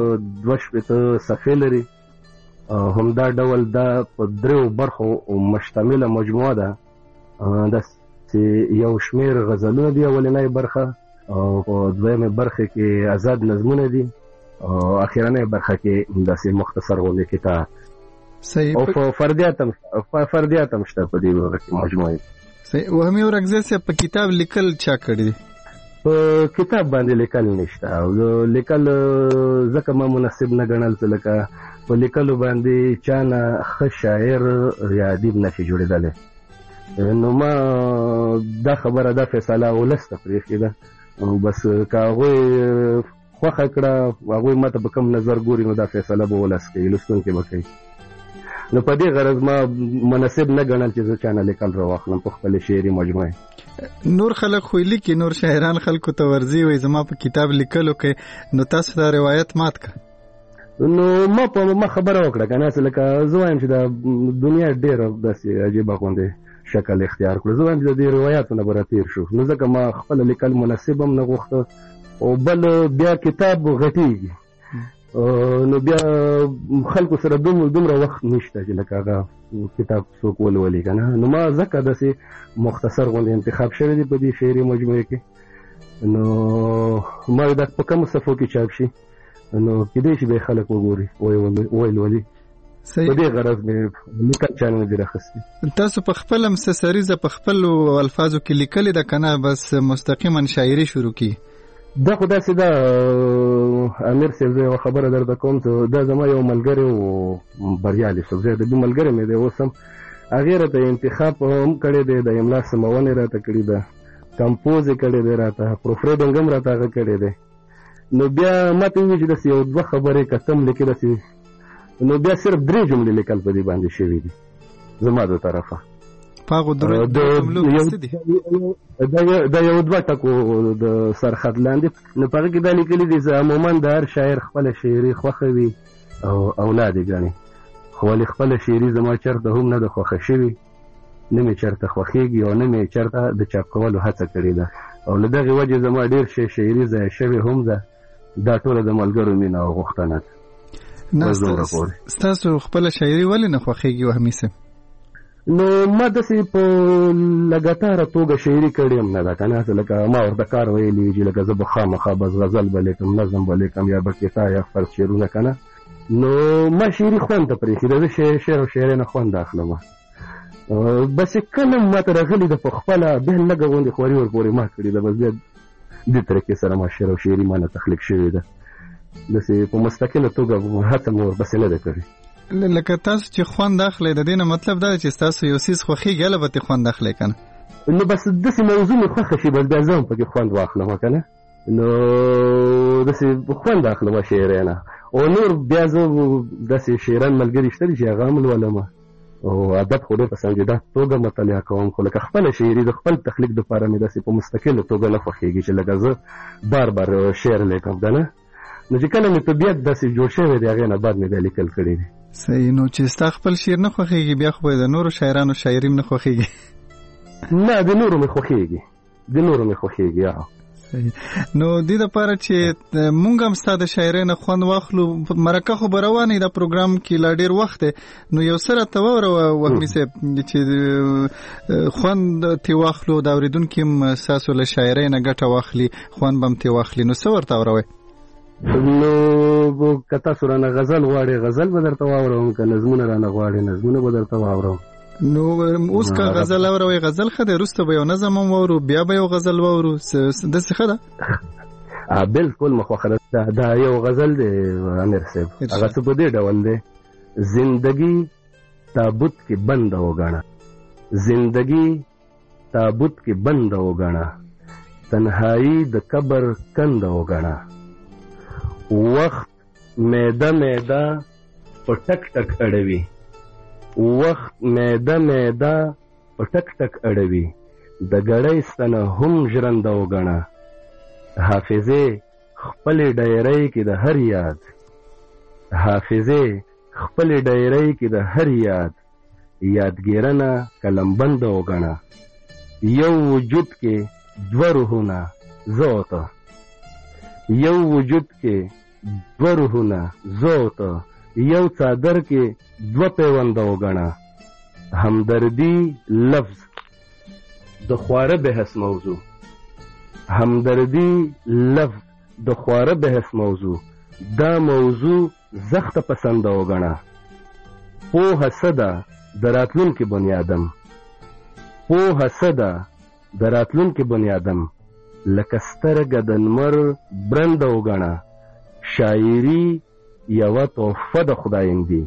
2 صفحې لري. همدا ډول دا په 3 برخو مشتمله مجموعه ده. دا یو شمیر غزلونه دي اولنۍ برخه، او په دویمه برخه کې آزاد نظمونه دي، او اخیرنۍ برخه کې داسې مختصر غونډه کتاب. صحیح. او فردیات هم شته په دې برخه کې مجموعه. صحیح. وهمي او رګزی صاحب په کتاب لیکل چا کړی دی؟ په کتاب باندې لیکل نشته، او لیکل ځکه ما مناسب نه ګڼل چې لکه په لیکلو باندې چا نه ښه شاعر یا ادیب نشي جوړېدلی. نو ما دا خبره دا فیصله ولس ته پرېښې ده، بس که هغوی خوښه کړه، هغوی ما ته په کوم نظر ګوري، نو دا فیصله به ولس کوي، لوستونکي به کوي. نو په دې غرض ما مناسب نه ګڼل چې زه چا نه لیکل راواخلم په خپلې شعري مجموعې. نور خلک خو لیکي، نور شاعران خلکو ته ورځي وایي زما په کتاب لیکلو کې، نو تاسو دا روایت مات کړه. نو ما خبره وکړه که نه، لکه زه وایم چې دا دنیا ډېره داسې عجیبه غوندې شکل اختیار کړو. زه وایم چې د دې روایاتو نه به راتېر شو، نو ځکه ما خپله لیکل مناسب هم نه غوښته، او بل بیا کتاب غټېږي، نو بیا خلکو سره دومره وخت نشته چې لکه هغه کتاب څوک ولولي که نه. نو ما ځکه داسې مختصر غوندې انتخاب شوی دی په دې شعري مجموعې کې. نو ما دا په کومو صفحو کې چاپ شي، نو کېدای شي به خلک وګوري ویې لولي. په دې غرض مې لیکل چانه دي راخستي. تاسو په خپل مسسریزه په خپل الفاظو کې لیکل د کنه بس مستقیما شاعري شروع کی؟ دا خدا سیدا امیر صاحب یو خبره درته کوم ته دا زما یو ملګری او بریالي صاحب د دې ملګری مې دی اوسم هغه راته انتخاب هم کړی دی د املا سمونه راته کړی ده کمپوز کړی دی راته پروفریډنګ هم راته کړی دی. نو بیا ماته وی چې د یو دوه خبرې کتم لیکل سي نو بیا صرف 3 جملې لیکل په دې باندې شوې دي زما د طرفه. پاغو دا یو دوه ټکو د سرخط لاندې نو پاره کې دا لیکلي دي چې عموما د هر شاعر خپل شاعري خوښوي او اولاد ګڼي خو ولې خپل شاعري زما چرته هم نه د خوښه شوي نه مې چرته خوښېږي او نه مې چرته د چاپ کولو هڅه کړې ده او له دغې وجې زما ډېر شی شاعري ضایع شوې هم ده. دا ټوله د ملګرو مینه او غوښتنه ده. ستاسو خپل شاعري ولې نه خوښېږي وهمي صاحب؟ نو ما داسې په لګاتاره توګه شاعري کړې هم نه ده که نه لکه ما ورته کار ویلي چې لکه زه به خامخا بس غزل به لیکم نظم به لیکم یا به کیسه یا فرض شعرونه که نه نو ما شاعري خوند ته پرېښي ده زه شعر او شاعرۍ نه خوند اخلم بس کله ما ته راغلي ده په خپله بیا لږه غوندې خواري ورپورې ما کړې ده بس بیا دې طریقې سره ما شعر او شاعري ما نه تخلیق شوې ده داسې په مستقله توګه هڅه مې ورپسې نه ده کړې. لکه تاسو چې خوند اخلئ د دې نه مطلب دا چې ستاسو یو څیز خوښېږي البته خوند اخلئ که نه نو بس داسې موضوع مې خوښه شي بس بیا زه هم پکې خوند واخلم که نه نو داسې خوند اخلم شعرۍ نه او نور بیا زه داسې شاعران ملګري شته دي چې هغه هم لولم او ادب خو ډېر په سنجیده توګه مطالعه کوم خو لکه خپله شاعري د خپل تخلیق دپاره مې داسې په مستقله توګه نه خوښېږي چې لکه زه بار بار شعر لیکم که نه نو چې کله مې طبیعت داسې جوړ شوی دی هغې نه بعد مې بیا لیکل کړي دي. صحیح. نو چې ستا خپل شعر نه خوښېږي بیا خو د نورو شاعرانو شاعري نه خوښېږي؟ نه د نورو مې خوښېږي د نورو مې خوښېږي. نو دې دپاره چې مونږ هم ستا د شاعرۍ نه خوند واخلو مرکه خو به روانې دا پروګرام کې لا ډېر وخت دی نو یو څه راته واوره وهمي صاحب چې خوند ترې واخلو د اورېدونکي هم ستاسو له شاعرۍ نه ګټه واخلي خوند به هم ترې واخلي نو څه ورته اوروئ؟ نو که تاسو رانه غزل غواړئ غزل به درته واورم که نظمونه رانه غواړئ نظمونه به درته واورم. نو اوس که غزل اوروئ غزل ښه دی وروسته به یو نظم هم واورو بیا به یو غزل واورو داسې ښه ده؟ بلکل مې خوښه ده. دا یو غزل دی امیر صاحب هغه څه په دې ډول دی زندگی تابوت کې بنده وګڼه زندگی تابوت کې بنده وګڼه تنهایی د قبر کنده وګڼه وخت میده میده په ټک ټک اړوي وخت میده میده په ټک ټک اړوي د ګړۍ ستنه هم ژرنده وګڼه حافظې خپلې ډایرۍ کې د هر یاد حافظې خپلې ډایرۍ کې د هر یاد یادګیرنه قلمبنده وګڼه یو وجود کې دوه روحونه زه او ته یو وجود کې دوه روحونه زه او ته یو څادر کې دوه پیونده وګڼه همدردي لفظ د خواره بحث موضوع همدردي لفظ د خواره بحث موضوع دا موضوع زخته پسنده وګڼه پوهه څه ده د راتلونکي بنیادم پوهه څه ده د راتلونکي بنیادم لکه سترګه د لمر برنده وګڼه شاعري یوه تحفه د خدایندي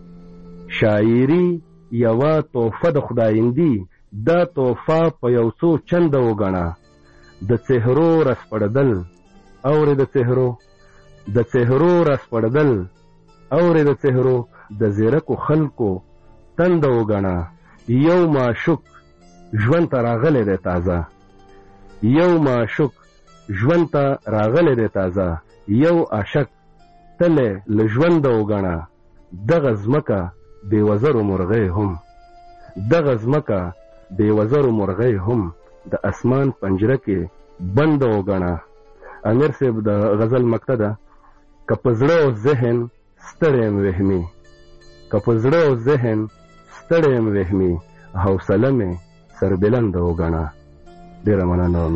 شاعري یوه تحفه د خدایندي دا تحفه په یو څو چنده وګڼه د څهرو راسپړدل اورې د څهرو د څهرو راسپړدل اورې د څهرو د زیرکو خلکو تنده وګڼه یو معشوق ژوند ته راغلی دی تازه یو معشوق ژوند ته راغلی دی تازه یو عاشق تله له ژونده وګڼه دغه ځمکه بېوزرو مرغۍ هم دغه ځمکه بېوزرو مرغۍ هم د اسمان پنجره کې بنده وګڼه. امیر صاحب د غزل مکته ده که په زړه او ذهن ستړی یم وهمي که په زړه او ذهن ستړی یم وهمي حوصله مې سربلنده وګڼه. ډېره مننه ومنه.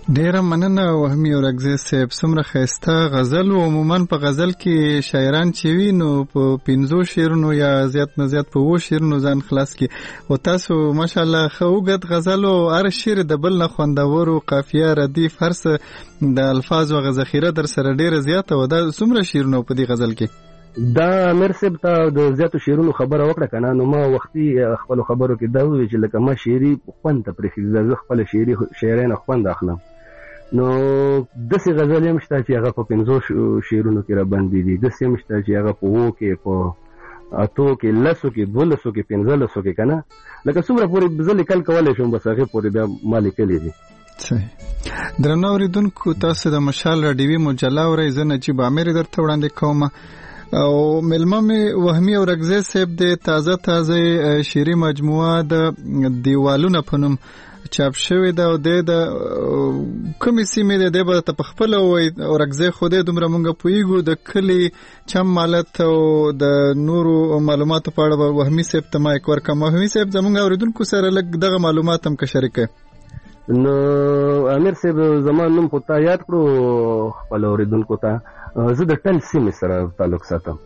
ډیره مننه وهمي اورګزی صاحب. څومره ښایسته غزل او عموما په غزل کې شاعران چې وي نو په 15 شعرونو یا زیات نه زیات په 20 شعرونو ځان خلاص کی او تاسو ماشاءالله خوګت غزل او هر شعر د بل نه خوندور او قافیه ردیف هر څه د الفاظ او ذخیره در سره ډیره زیاته و. دا څومره شعرونه په دې غزل کې؟ دا امیر صاحب ته د زیاتو شعرونو خبره وکړه کنه نو ما وختي خپل خبرو کې دا وی چې لکه ما شعري خوند ته پرېږدم، زه خپل شعرونه خوند اخلم. نو داسې غزل هم شته چې هغه په 15 شعرونو کې را باندې دي، داسې هم شته چې هغه په 2 کې، په 8 کې، 10 کې، 12 کې، 15 کې کنه لکه څومره پورې زه لیکل کولی شم بس هغې پورې بیا ما لیکلي دي. صحیح. درنو اورېدونکو تاسو د مشال راډیوي مجله اورئ. زه نجیب عامر درته وړاندې کوم او ملما مې وهمي اورګزی صاحب د تازه شعري مجموعه د دیوالونه په نوم چاپ شوی دا او د کومې سیمې د به ته خپل اورګزی خو دې دومره مونږ پویګو د کلی چم مالت او د نورو معلوماتو په اړه وهمي صاحب ته ما یک ورکم. وهمي صاحب زمونږ اوریدونکو سره لږ دغه معلومات هم که شریکه. نو امیر صاحب زمان نوم خو تا یاد کړو خپل اوریدونکو ته. زه د ټل سیمې سره تعلق ساتم.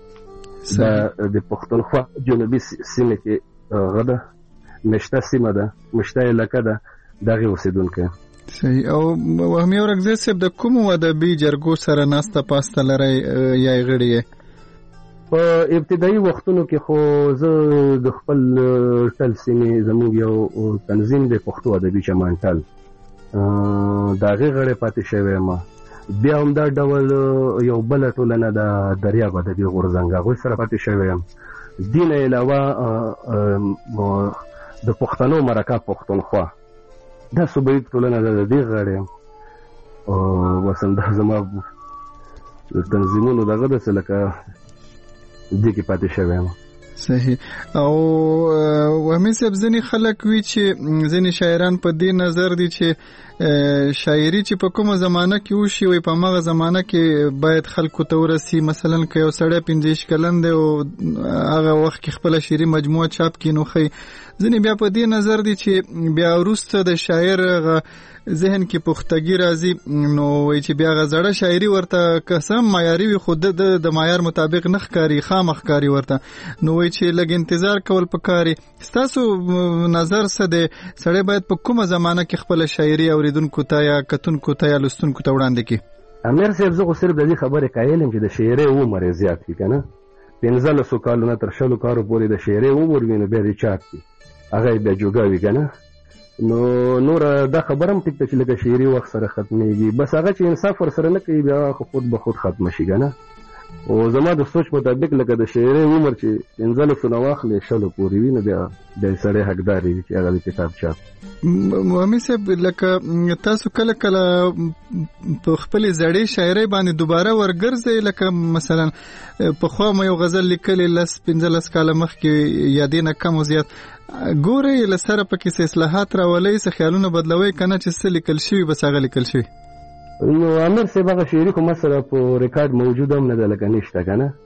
د پښتونخوا جنوبي سیمې کې غده مشته سیمه ده، مشته علاقه ده، دغه اوسیدونکو. صحیح. او وهمي اورګزی صاحب د کوم ادبي جرګو سره ناسته پاسته لري یا غړي؟ په ابتدایي وختونو کې خو زه د خپل ټل سیمې زموږ یو تنظیم د پښتو ادبي چمان ټل دغه غړي پاتې شوی ما. بیا هم دا ډول یو بل ټولنه د دریاب ادبي غورځنګ هغوی سره پاتې شوی یم. دین علاوه د پښتنو مرکه پښتونخوا دا صوبایي ټولنه د دې غړي یم او بس همدا زما تنظیمونو دغه داسې لکه دې کې پاتې شوی یم. صحیح. او وهمي صاحب ځینې خلک وي چې ځینې شاعران په دې نظر دي چې شاعري چې په کومه زمانه کې وشي وي په هغه زمانه کې باید خلکو ته ورسي. مثلا که یو سړی 15 کلن دی او هغه وخت کې خپل شعري مجموعه چاپ کړي نو خي ځینې بیا په دې نظر دي چې بیا وروسته د شاعر ذهن کې پختګي راځي نو وایي چې بیا غزړه شاعري ورته قسم معیاري وي خود د معیار مطابق نه ښکاري خامخ ښکاري ورته نو وایي چې لږ انتظار کول پکاري. ستاسو نظر څه دی؟ سړی باید په کومه زمانه کې خپل شاعري اوریدونکو ته یا کتونکو ته یا لوستونکو ته وړاندې کړي؟ امیر صاحب زه خو صرف د دې خبرې قایل یم چې د شاعرۍ عمر زیات وي که نه 15 کالونه تر 20 کالو پورې د شاعرۍ عمر وي نو بیا دې چاپ کړي هغه بیا جوګه وي که نه. نو نور دا خبره هم ټیک ده چې لکه شعري وخت سره ختمیږي بس هغه چې انصاف ورسره نه کوي بیا خود به خود ختمه شي که نه. او زما د سوچ مطابق لکه د شاعرۍ عمر چې 15 نه واخلې 20 پورې وي نو بیا د سړی حقدار وي چې هغه د کتاب چاپ. وهمي صاحب لکه تاسو کله کله په خپل زړې شاعرۍ باندې دوباره ورګرځئ لکه مثلا پخوا مې یو غزل لیکلې 15 کاله مخکې یا دې نه کم او زیات ګورئ له سره پکې څه اصلاحات راولئ څه خیالونه بدلوئ که نه چې څه لیکل شوي بس هغه لیکل شوي؟ نو امیر صاحب هغه شعري خو مسله په ریکارډ موجود هم نه ده لکه نشته که نه.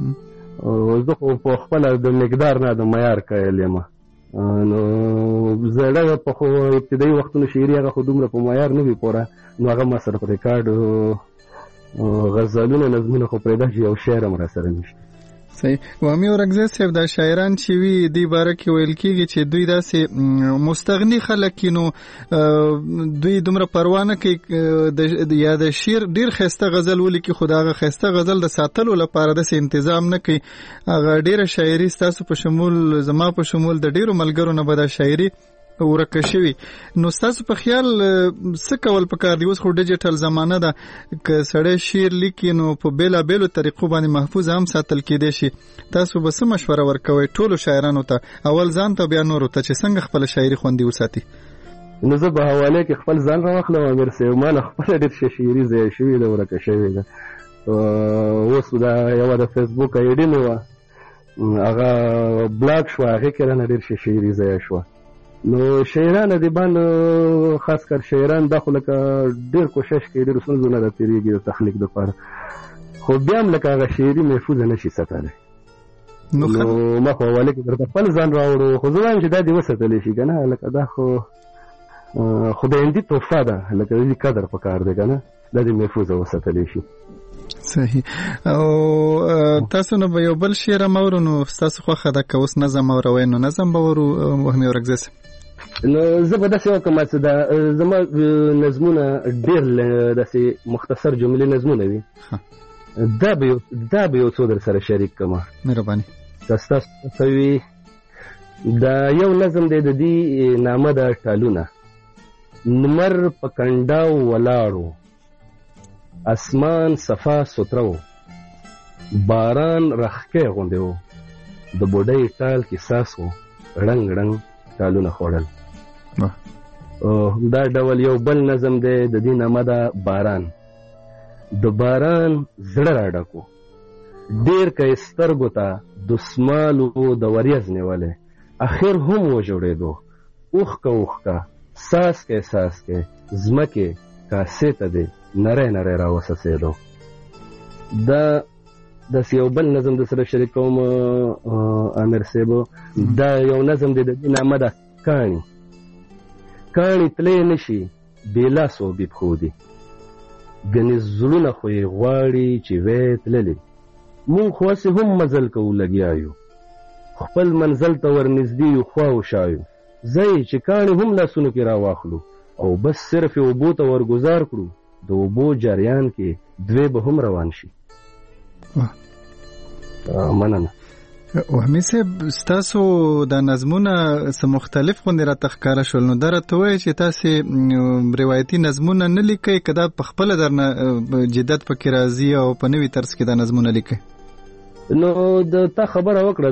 زه خو په خپله د مقدار نه د معیار قایل یم. نو زړه په خو ابتدایي وختونو شعري هغه خو دومره په معیار نه وي پوره نو هغه ما سره په ریکارډ غزلونه نظمونه خو پرېږده چې یو شعر هم را سره نشته. صحیح. وهمي اورګزی صاحب دا شاعران چې وي دې باره کې ویل کېږي چې دوی داسې مستغني خلک نو دوی دومره پروا نه کوي یا د شعر ډېر ښایسته غزل ولیکي خو د هغه ښایسته غزل د ساتلو لپاره داسې انتظام نه کوي. هغه ډېره شاعري ستاسو په شمول زما په شمول د ډېرو ملګرو نه به دا شاعري ورکه شوي. نو ستاسو په خیال څه کول پکار دی؟ اوس خو ډیجیټل زمانه ده که سړی شعر لیکي نو په بېلابېلو طریقو باندې محفوظ هم ساتل کېدی شي. تاسو به څه مشوره ورکوئ ټولو شاعرانو ته اول ځان ته بیا نورو ته چې څنګه خپله شاعري خوندي وساتي؟ نو زه په حواله کې خپل ځان راواخلم امیر صاحب ما نه خپله ډېر ښه شعري ځای شوې ده ورکه شوې ده. اوس دا یوه د فیسبوک آیډي مې وه هغه بلاک شوه هغې کې رانه ډېر ښه شعري ځای شوه. نو شاعران ادیبان خاص کر شاعران دا خو لکه ډېر کوشش کوي ډېرو ستونزو نه راتېرېږي د تخلیق دپاره خو بیا هم لکه هغه شعري محفوظه نه شي ساتلی. نو ما خو حواله کې درته خپل ځان راوړو خو زه وایم چې دا دې وساتلی شي که نه لکه دا خو خدایندي تحفه ده لکه دې قدر پکار دی کنه د دې محفوظ وساتلی شي. صحیح. او تاسو نو یو بل شعر مورو نو تاسو خو خدا که اوس نظم اوروي نو نظم به ورو وهمي ورګزس نو زه به داسې وکم چې دا زما نظمونه ډېر داسې مختصر جملې نظمونه وي دا به یو څو در سره شریک کما. مهرباني. تاسو وی دا یو نظم دی د دې نامه د ټالونه. نمر پکنډاو ولاړو اسمان صفا سترو باران رخکې غوندې و د بوډۍ ټال کې ساسو رنګ رنګ ټالونه خوړل. دا ډول یو بل نظم دی د دې نامه ده باران. د باران زړه راډکو ډېر که سترګو ته دسمالو د وریځ نیولې اخر هم وجوړېدو اوښکه ساس کې ځمکې کاسې ته دی نری راوسسېدو. دا داسې یو بل نظم د سره شریک کوم امیر صاحب. دا یو نظم دی د دې نامه ده کاڼي تللی نشي بې لاسو بې پښو دي ګنې زړونه خو یې غواړي چې وی تللي مونږ خو هسې هم مزل کوو لګیا یو خپل منزل ته ورنږدې یو خوا و شا یو ځئ چې کاڼي هم لاسونو کې راواخلو او بس صرف یې اوبو ته ورګزار کړو د اوبو جریان کې دوی به هم روان شي. مننه. وهمي صاحب ستاسو د نظمونه څه مختلف غوندې راته ښکاره شول نو دا راته وایي چې تاسې روایتي نظمونه نه لیکئ که دا په خپله درنه جدت پکې راځي او په نوي طرز کې دا نظمونه لیکئ؟ نو تا خبره وکړه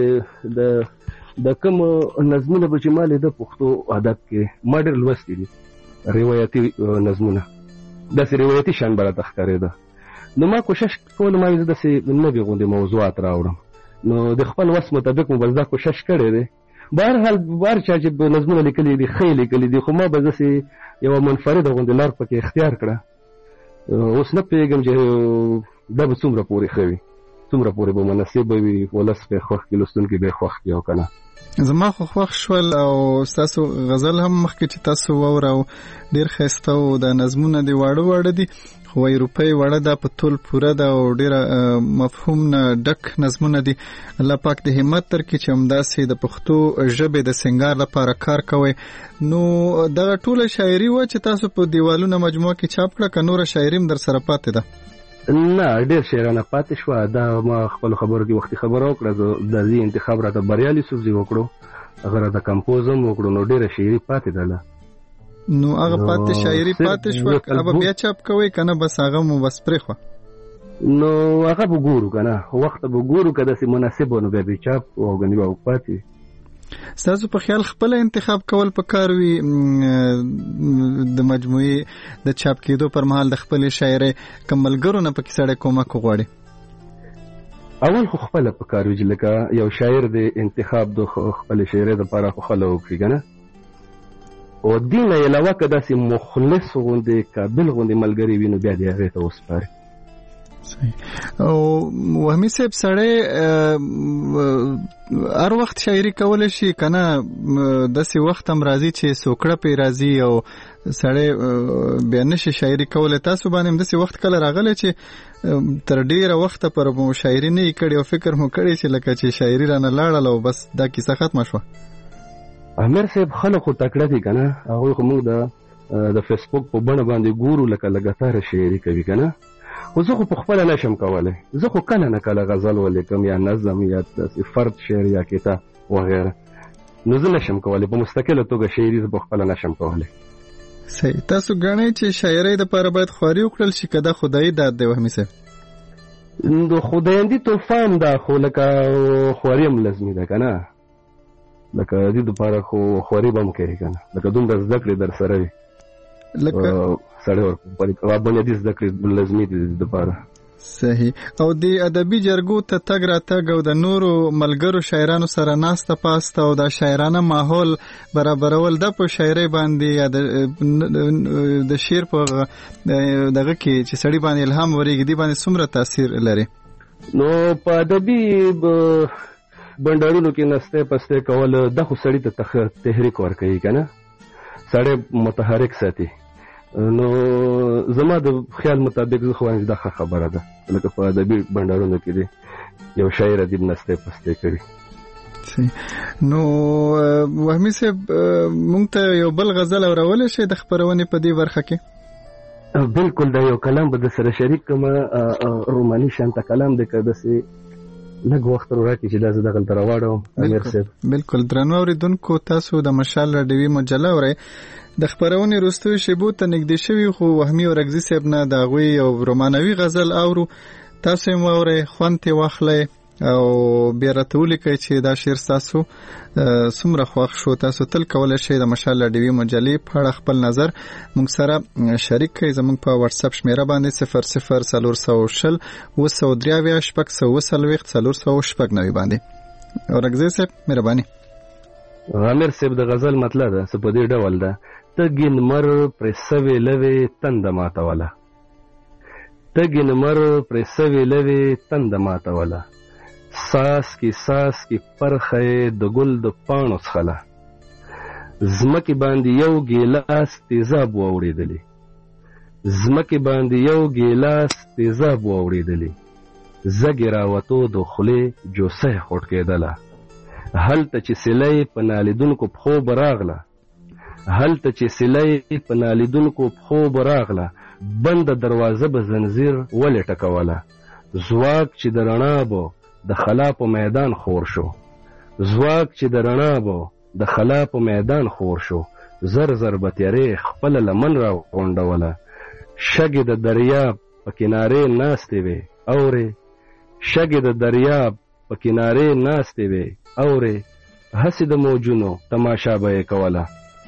د کوم نظمونه به چې ما لیده پښتو ادب کې ما ډېر لوستي دي روایتي نظمونه داسې روایتي شان به راته ښکارېده. نو ما کوشش کولم زه داسې نوي غوندې موضوعات راوړم نو د خپل وس مطابق مو بس دا کوشش کړی دی. بهرحال هر چا چې نظمونه لیکلي دي ښه لیکلي دي خو ما به داسې یوه منفرده غوندې لار پکې اختیار کړه. اوس نه پوهېږم چې دا به څومره پورې ښه وي څومره پورې به مناسب وي ولس به خوښ کړي لوستونکي به خوښ کړي او که نه. زما خو خوښ شول او ستاسو غزل هم مخکې چې تاسو واورو ډېر ښایسته و. دا نظمونه دي واړه دي خو روپۍ وړه ده په تول پوره ده او ډېره مفهوم نه ډک نظمونه دي. الله پاک د همت درکړي چې همداسې د پښتو ژبې د سنګار لپاره کار کوئ. نو دغه ټوله شاعري وه چې تاسو په دیوالونه مجموعه کې چاپ کړه که نوره شاعري هم در سره پاتې ده؟ نه ډېر شاعرانه پاتې شوه. دا ما خپلو خبرو کې وختي خبره وکړه د دې انتخاب راته بریالي سوزي وکړو هغه راته کمپوز هم وکړو نو ډېره شاعري پاتې ده. نو هغه پاتې شاعري پاتې شوه هغه بیا چاپ کوئ که نه بس هغه مو بس پرېښوه؟ نو هغه به ګورو که نه وخت به ګورو که داسې مناسب و نو بیا به چاپ او ګنې به پاتې. ستاسو په خیال خپله انتخاب کول پکار وي د مجموعې د چاپ کېدو پر مهال د خپلې شاعرۍ که ملګرو نه پکې سړی کومک وغواړي؟ اول خو خپله پکار وي چې لکه یو شاعر د انتخاب د خپلې شاعرۍ دپاره خو خله وکړي که نه او دې نه علاوه که داسې مخلص غوندې قابل غوندې ملګري وي نو بیا دې هغې ته وسپاري. او وهمي صاحب سړی هر وخت شاعري کولی شي که نه داسې وخت هم راځي چې سوکړه پې راځي او سړی بیا نشي شاعري کولی؟ تاسو باندې هم داسې وخت کله راغلی چې تر ډېره وخته پر مو شاعري نه یې کړې او فکر مو کړی چې لکه چې شاعري رانه لاړل او بس دا کیسه ختمه شوه؟ امیر صاحب خلک خو تکړه دي که نه هغوی خو موږ د فیسبوک په بڼه باندې ګورو لکه لګاتاره شاعري کوي که نه خو زه خو په خپله نشم کولی. زه خو کله نه کله غزل ولیکم یا نظم یا فرد شعر یا کتاب وغیره نو زه نشم کولی په مستقله توګه شاعري زه په خپله نشم کولی. صحیح. تاسو ګڼئ چې شاعرۍ دپاره باید خواري وکړل شي که دا خدایي داد دی وهمي صاحب؟ د خدایندي تحفه هم ده خو لکه خواري هم لازمي ده که نه لکه دې دپاره خو خواري به هم کوي که نه لکه دومره زده کړې در سره وي لکه سړی ورکړي بنیادي زده کړې لازمي دي دپاره. صحیح. او د ادبي جرګو ته تګ راتګ او د نورو ملګرو شاعرانو سره ناسته پاسته او د شاعرانه ماحول برابرول دا په شاعرۍ باندې یا د شعر په دغه کې چې سړي باندې الهام ورېږي دې باندې څومره تاثیر لري؟ نو په ادبي بنډارونو کې نسته پسته کول دا خو سړي ته تحریک ورکوي که نه سړی متحرک ساتي. نو زما د خیال مطابق زه خو دا خبره ده لکه په ادبي بندرونو کې دی یو شاعر ادیب نسته پسته کړي. نو وهمي صاحب مونږ ته یو بل غزل اورول شي د خبرونې په دې برخه کې؟ بالکل دا یو کلام به د سره شریک کوم روماني شانته کلام دی که داسې لږ وخت راکړي چې دا زه دغلته راواړم امیر صاحب. بالکل درنو اورېدونکو تاسو د مشال راډیوي مجله اورئ. د خبرونې وروستیو شیبو ته نږدې شوي خو وهمي اورګزي صاحب نه د هغوی یو رومانوي غزل اورو. تاسو یې واورئ، خوند ترې واخلئ او بیا راته ولیکئ چې دا شعر ستاسو څومره خوښ شو. تاسو تل کولی شئ د مشال راډیوي مجلې په اړه خپل نظر موږ سره شریک کړئ. زموږ په واتساپ شمیره باندې 00 403 440 باندې. اورګزي صاحب مهرباني. غامر صاحب د غزل مطلب ده څه په دې ډول ده: تګین مر پر سوي لوي تند ماتوله، تګین مر پر سوي لوي تند ماتوله، ساس کی پرخه د ګل د پاڼو څخله، زمکه باندې یو ګیلاس تیزاب واوریدلی، زمکه باندې یو ګیلاس تیزاب واوریدلی، زګی راوتو د خولې جوسه خټ کېدله، هلته چې سلی په نالیدونکو پخو براغله، هلته چې سلی په نالیدونکو پخو براغله، بند دروازه به زنځیر ولې ټکوله، زواک چې د رڼا بو د خلا په میدان خور شو، زواک چې د رڼا بو د خلا په میدان خور شو، زر زر به تیارې خپله لمن را غونډوله، شګې د دریاب په کنارې ناستې وې اورې، شګې د دریاب په کنارې ناستې وې اورې، هسې د موجونو تماشا به یې کوله،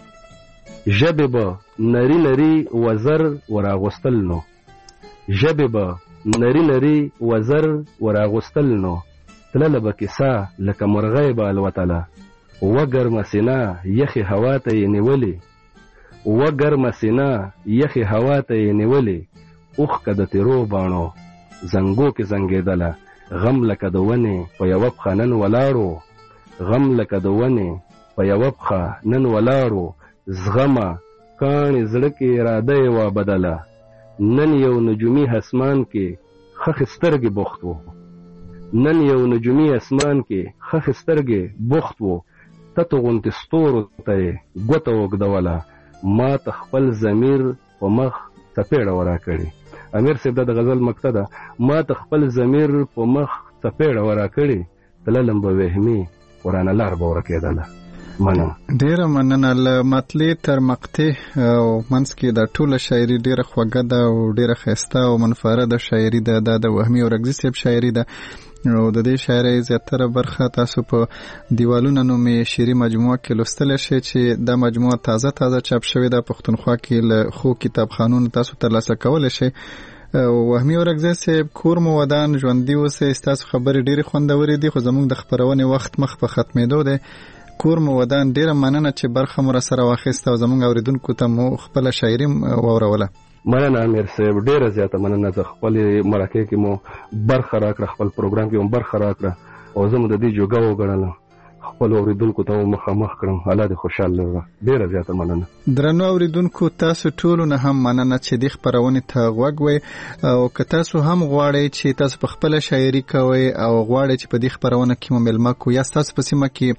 ژبې به نری نری وزر وراغوستل نو، ژبې به نری نری وزر وراغوستل نو، تلله به کیسه لکه مرغۍ به الوتله، وګرمه سینه یخې هوا ته یې نیولې، وګرمه سینه یخې هوا ته یې نیولې، اوښکه د تیرو باڼو زنګو کې زنګېدله، غم لکه د ونې په یوه پښه نن ولاړو، غم لکه د ونې په یوه پښه نن ولاړو، زغمه کاڼې زړه کې اراده یې وابدله، نن یو نجومي اسمان کې خښې سترګې بوخت وو، نن یو نجومي اسمان کې خښې سترګې بوخت وو، تتو غوندې ستورو ته یې ګوته اوږدوله، ما ته خپل ضمیر په مخ څپېړه وراکړې. امیر صاحب دا د غزل مقطع ده: ما ته خپل ضمیر په مخ څپېړه وراکړې، تللم به وهمي ورانه لار به ورکېدله. ډیره مننه. له مطلع تر مقطع او منځ کې دا ټوله شاعري ډیره خوږه ده او ډیره ښایسته او منفرده شاعري ده. دا د وهمي اورګزي صاحب شاعري ده او د دې شاعرۍ زیاتره برخه تاسو په دیوالونه نومې شعري مجموعه کې لوستلی شئ چې دا مجموعه تازه چاپ شوې ده. پښتونخوا کې له خو کتابخانونو تاسو ترلاسه کولی شئ. وهمي اورګزي صاحب کور مو ودان، ژوندي اوسئ. ستاسو خبرې ډېرې خوندورې دي خو زموږ د خپرونې وخت مخ په ختمېدو دی. کور مو ودان، ډیره مننه چې برخه مو راسره واخیسته او زموږ اوریدونکو ته مو خپله شاعري واوروله. مننه امیر صاحب، ډیره زیاته مننه. زه خپلې مرکې کې مو برخه راکړه، خپل پروګرام کې مو برخه راکړه او زه مو د دې جوګه وګڼله، خپل اوریدونکو ته مو مخامخ کړم. الله دې خوشحاله وي. ډیره زیاته مننه. درنو اوریدونکو تاسو ټولو نه هم مننه چې دې خپرونې ته غوږ وئ او که تاسو هم غواړئ چې تاسو په خپله شاعري کوئ او غواړئ چې په دې خپرونه کې مو مېلمه کو یا ستاسو په سیمه کې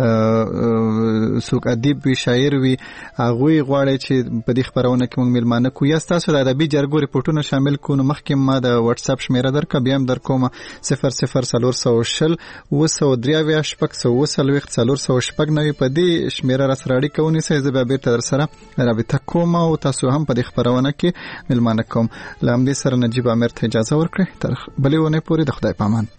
څوک ادیب وي، شاعر وي، هغوی غواړئ چې په دې خپرونه کې موږ مېلمانه کو یا ستاسو د ادبي جرګو ریپورټونه شامل کو، نو مخکې ما د واتساپ شمیره درکړه، بیا هم در کومه 00 440 په دې شمیره را سره اړیکه ونیسئ. زه بیا بیرته در سره رابطه کوم او تاسو هم په دې خپرونه کې مېلمانه کوم. له همدې سره نجیب امیر ته اجازه ورکړئ. تر بلې اونۍ پورې د خدای په امان.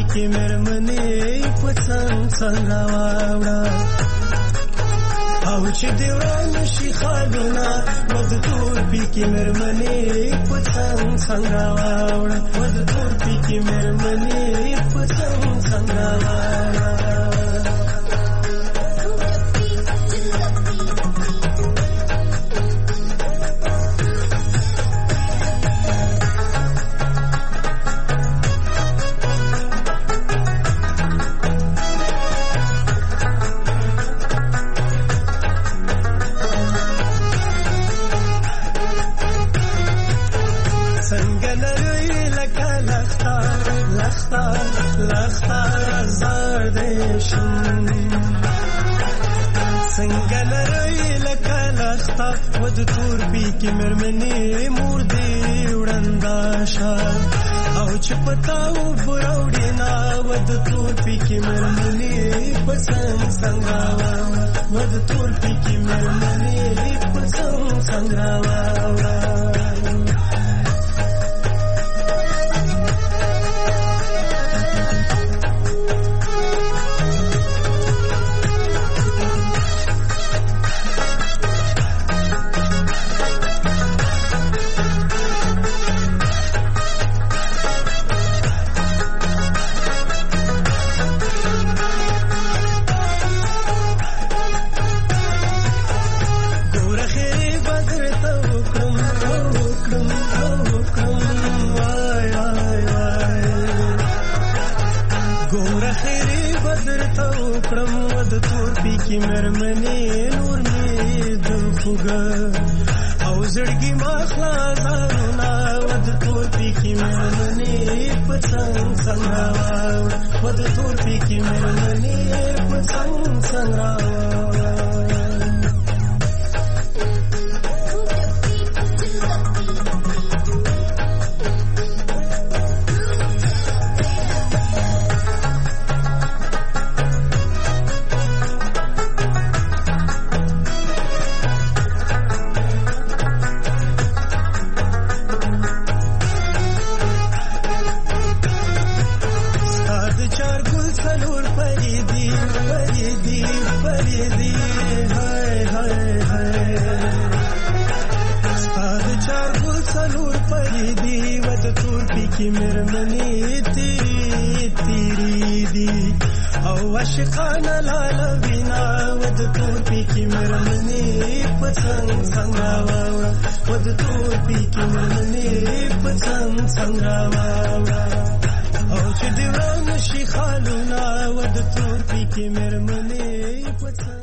کې مرمنې پڅنګ څنګه واوړه او چې دیوان شي خالونه ود تور پی کې مرمنې پڅنګ څنګه واوړه ود تور پی کې مرمنې پڅنګ څنګه واوړه څنګه لري لکه لخته ود تور پی کې مرمنې مور دې وړندا شه او چې پتاو بروړې نا ود تور پی کې مرمنې پسنګ څنګه ود تور پی کې مرمنې پسنګ څنګه او چې دیوان شي خالونه ود تور پی کې مرمنې